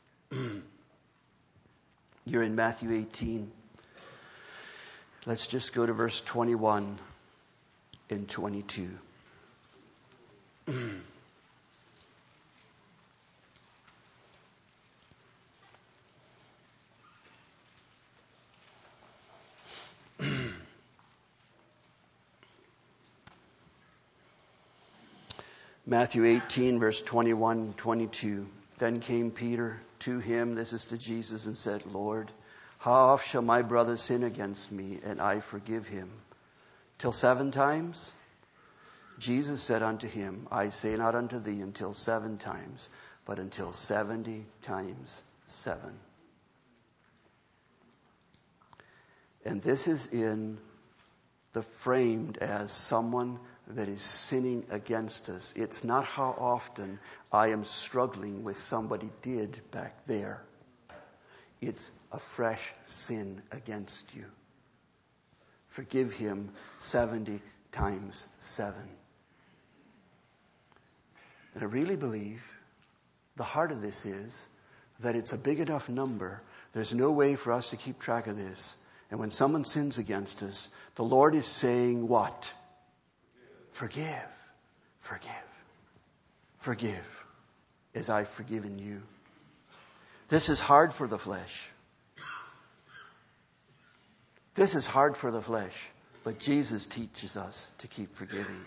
You're in Matthew 18. Let's just go to verse 21 and 22. Matthew 18, verse 21, 22. Then came Peter to him, this is to Jesus, and said, Lord, how oft shall my brother sin against me, and I forgive him? Till 7 times? Jesus said unto him, I say not unto thee until 7 times, but until 70 times 7. And this is framed as someone that is sinning against us. It's not how often I am struggling with somebody did back there. It's a fresh sin against you. Forgive him 70 times 7. And I really believe the heart of this is that it's a big enough number. There's no way for us to keep track of this. And when someone sins against us, the Lord is saying what? Forgive. Forgive. Forgive as I've forgiven you. This is hard for the flesh. This is hard for the flesh. But Jesus teaches us to keep forgiving.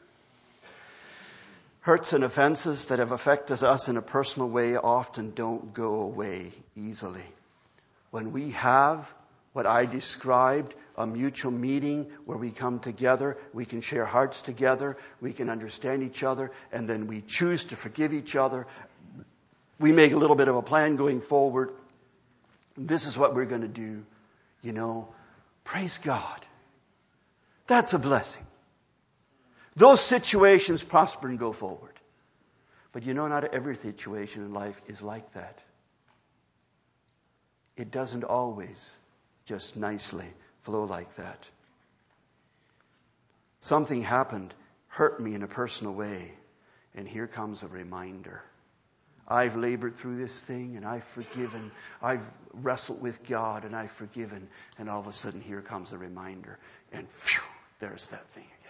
Hurts and offenses that have affected us in a personal way often don't go away easily. When we have what I described, a mutual meeting where we come together, we can share hearts together, we can understand each other, and then we choose to forgive each other. We make a little bit of a plan going forward. This is what we're going to do. You know, praise God. That's a blessing. Those situations prosper and go forward. But you know, not every situation in life is like that. It doesn't always just nicely flow like that. Something happened, hurt me in a personal way, and here comes a reminder. I've labored through this thing and I've forgiven. I've wrestled with God and I've forgiven. And all of a sudden here comes a reminder. And phew, there's that thing again.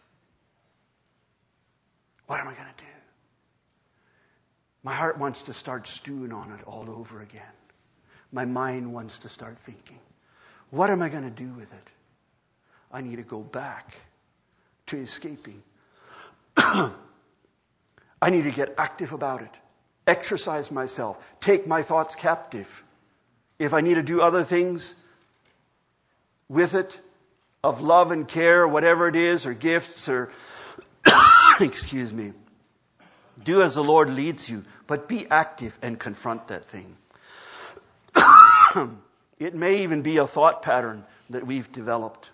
What am I going to do? My heart wants to start stewing on it all over again. My mind wants to start thinking. What am I going to do with it? I need to go back to escaping. I need to get active about it. Exercise myself. Take my thoughts captive. If I need to do other things with it, of love and care, whatever it is, or gifts, or excuse me, do as the Lord leads you, but be active and confront that thing. It may even be a thought pattern that we've developed.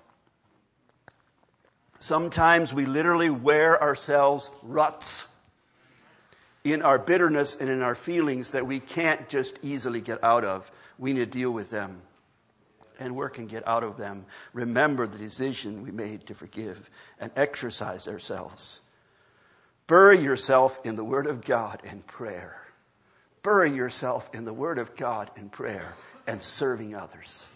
Sometimes we literally wear ourselves ruts in our bitterness and in our feelings that we can't just easily get out of. We need to deal with them and work and get out of them. Remember the decision we made to forgive and exercise ourselves. Bury yourself in the Word of God and prayer. Bury yourself in the Word of God and prayer and serving others.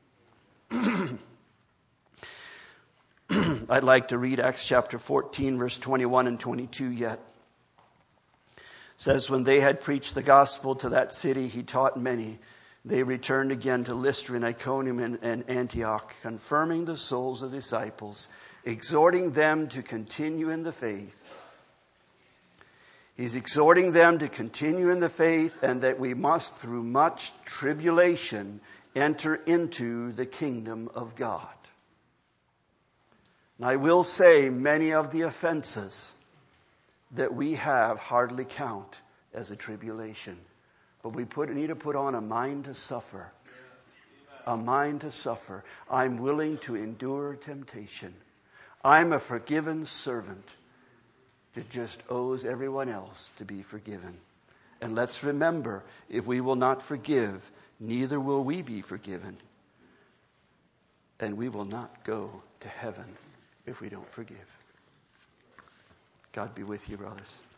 I'd like to read Acts chapter 14, verse 21 and 22 yet. It says, when they had preached the gospel to that city, he taught many. They returned again to Lystra and Iconium and Antioch, confirming the souls of the disciples, exhorting them to continue in the faith. He's exhorting them to continue in the faith and that we must, through much tribulation, enter into the kingdom of God. And I will say many of the offenses that we have hardly count as a tribulation. But we need to put on a mind to suffer. A mind to suffer. I'm willing to endure temptation. I'm a forgiven servant that just owes everyone else to be forgiven. And let's remember, if we will not forgive, neither will we be forgiven. And we will not go to heaven if we don't forgive. God be with you, brothers.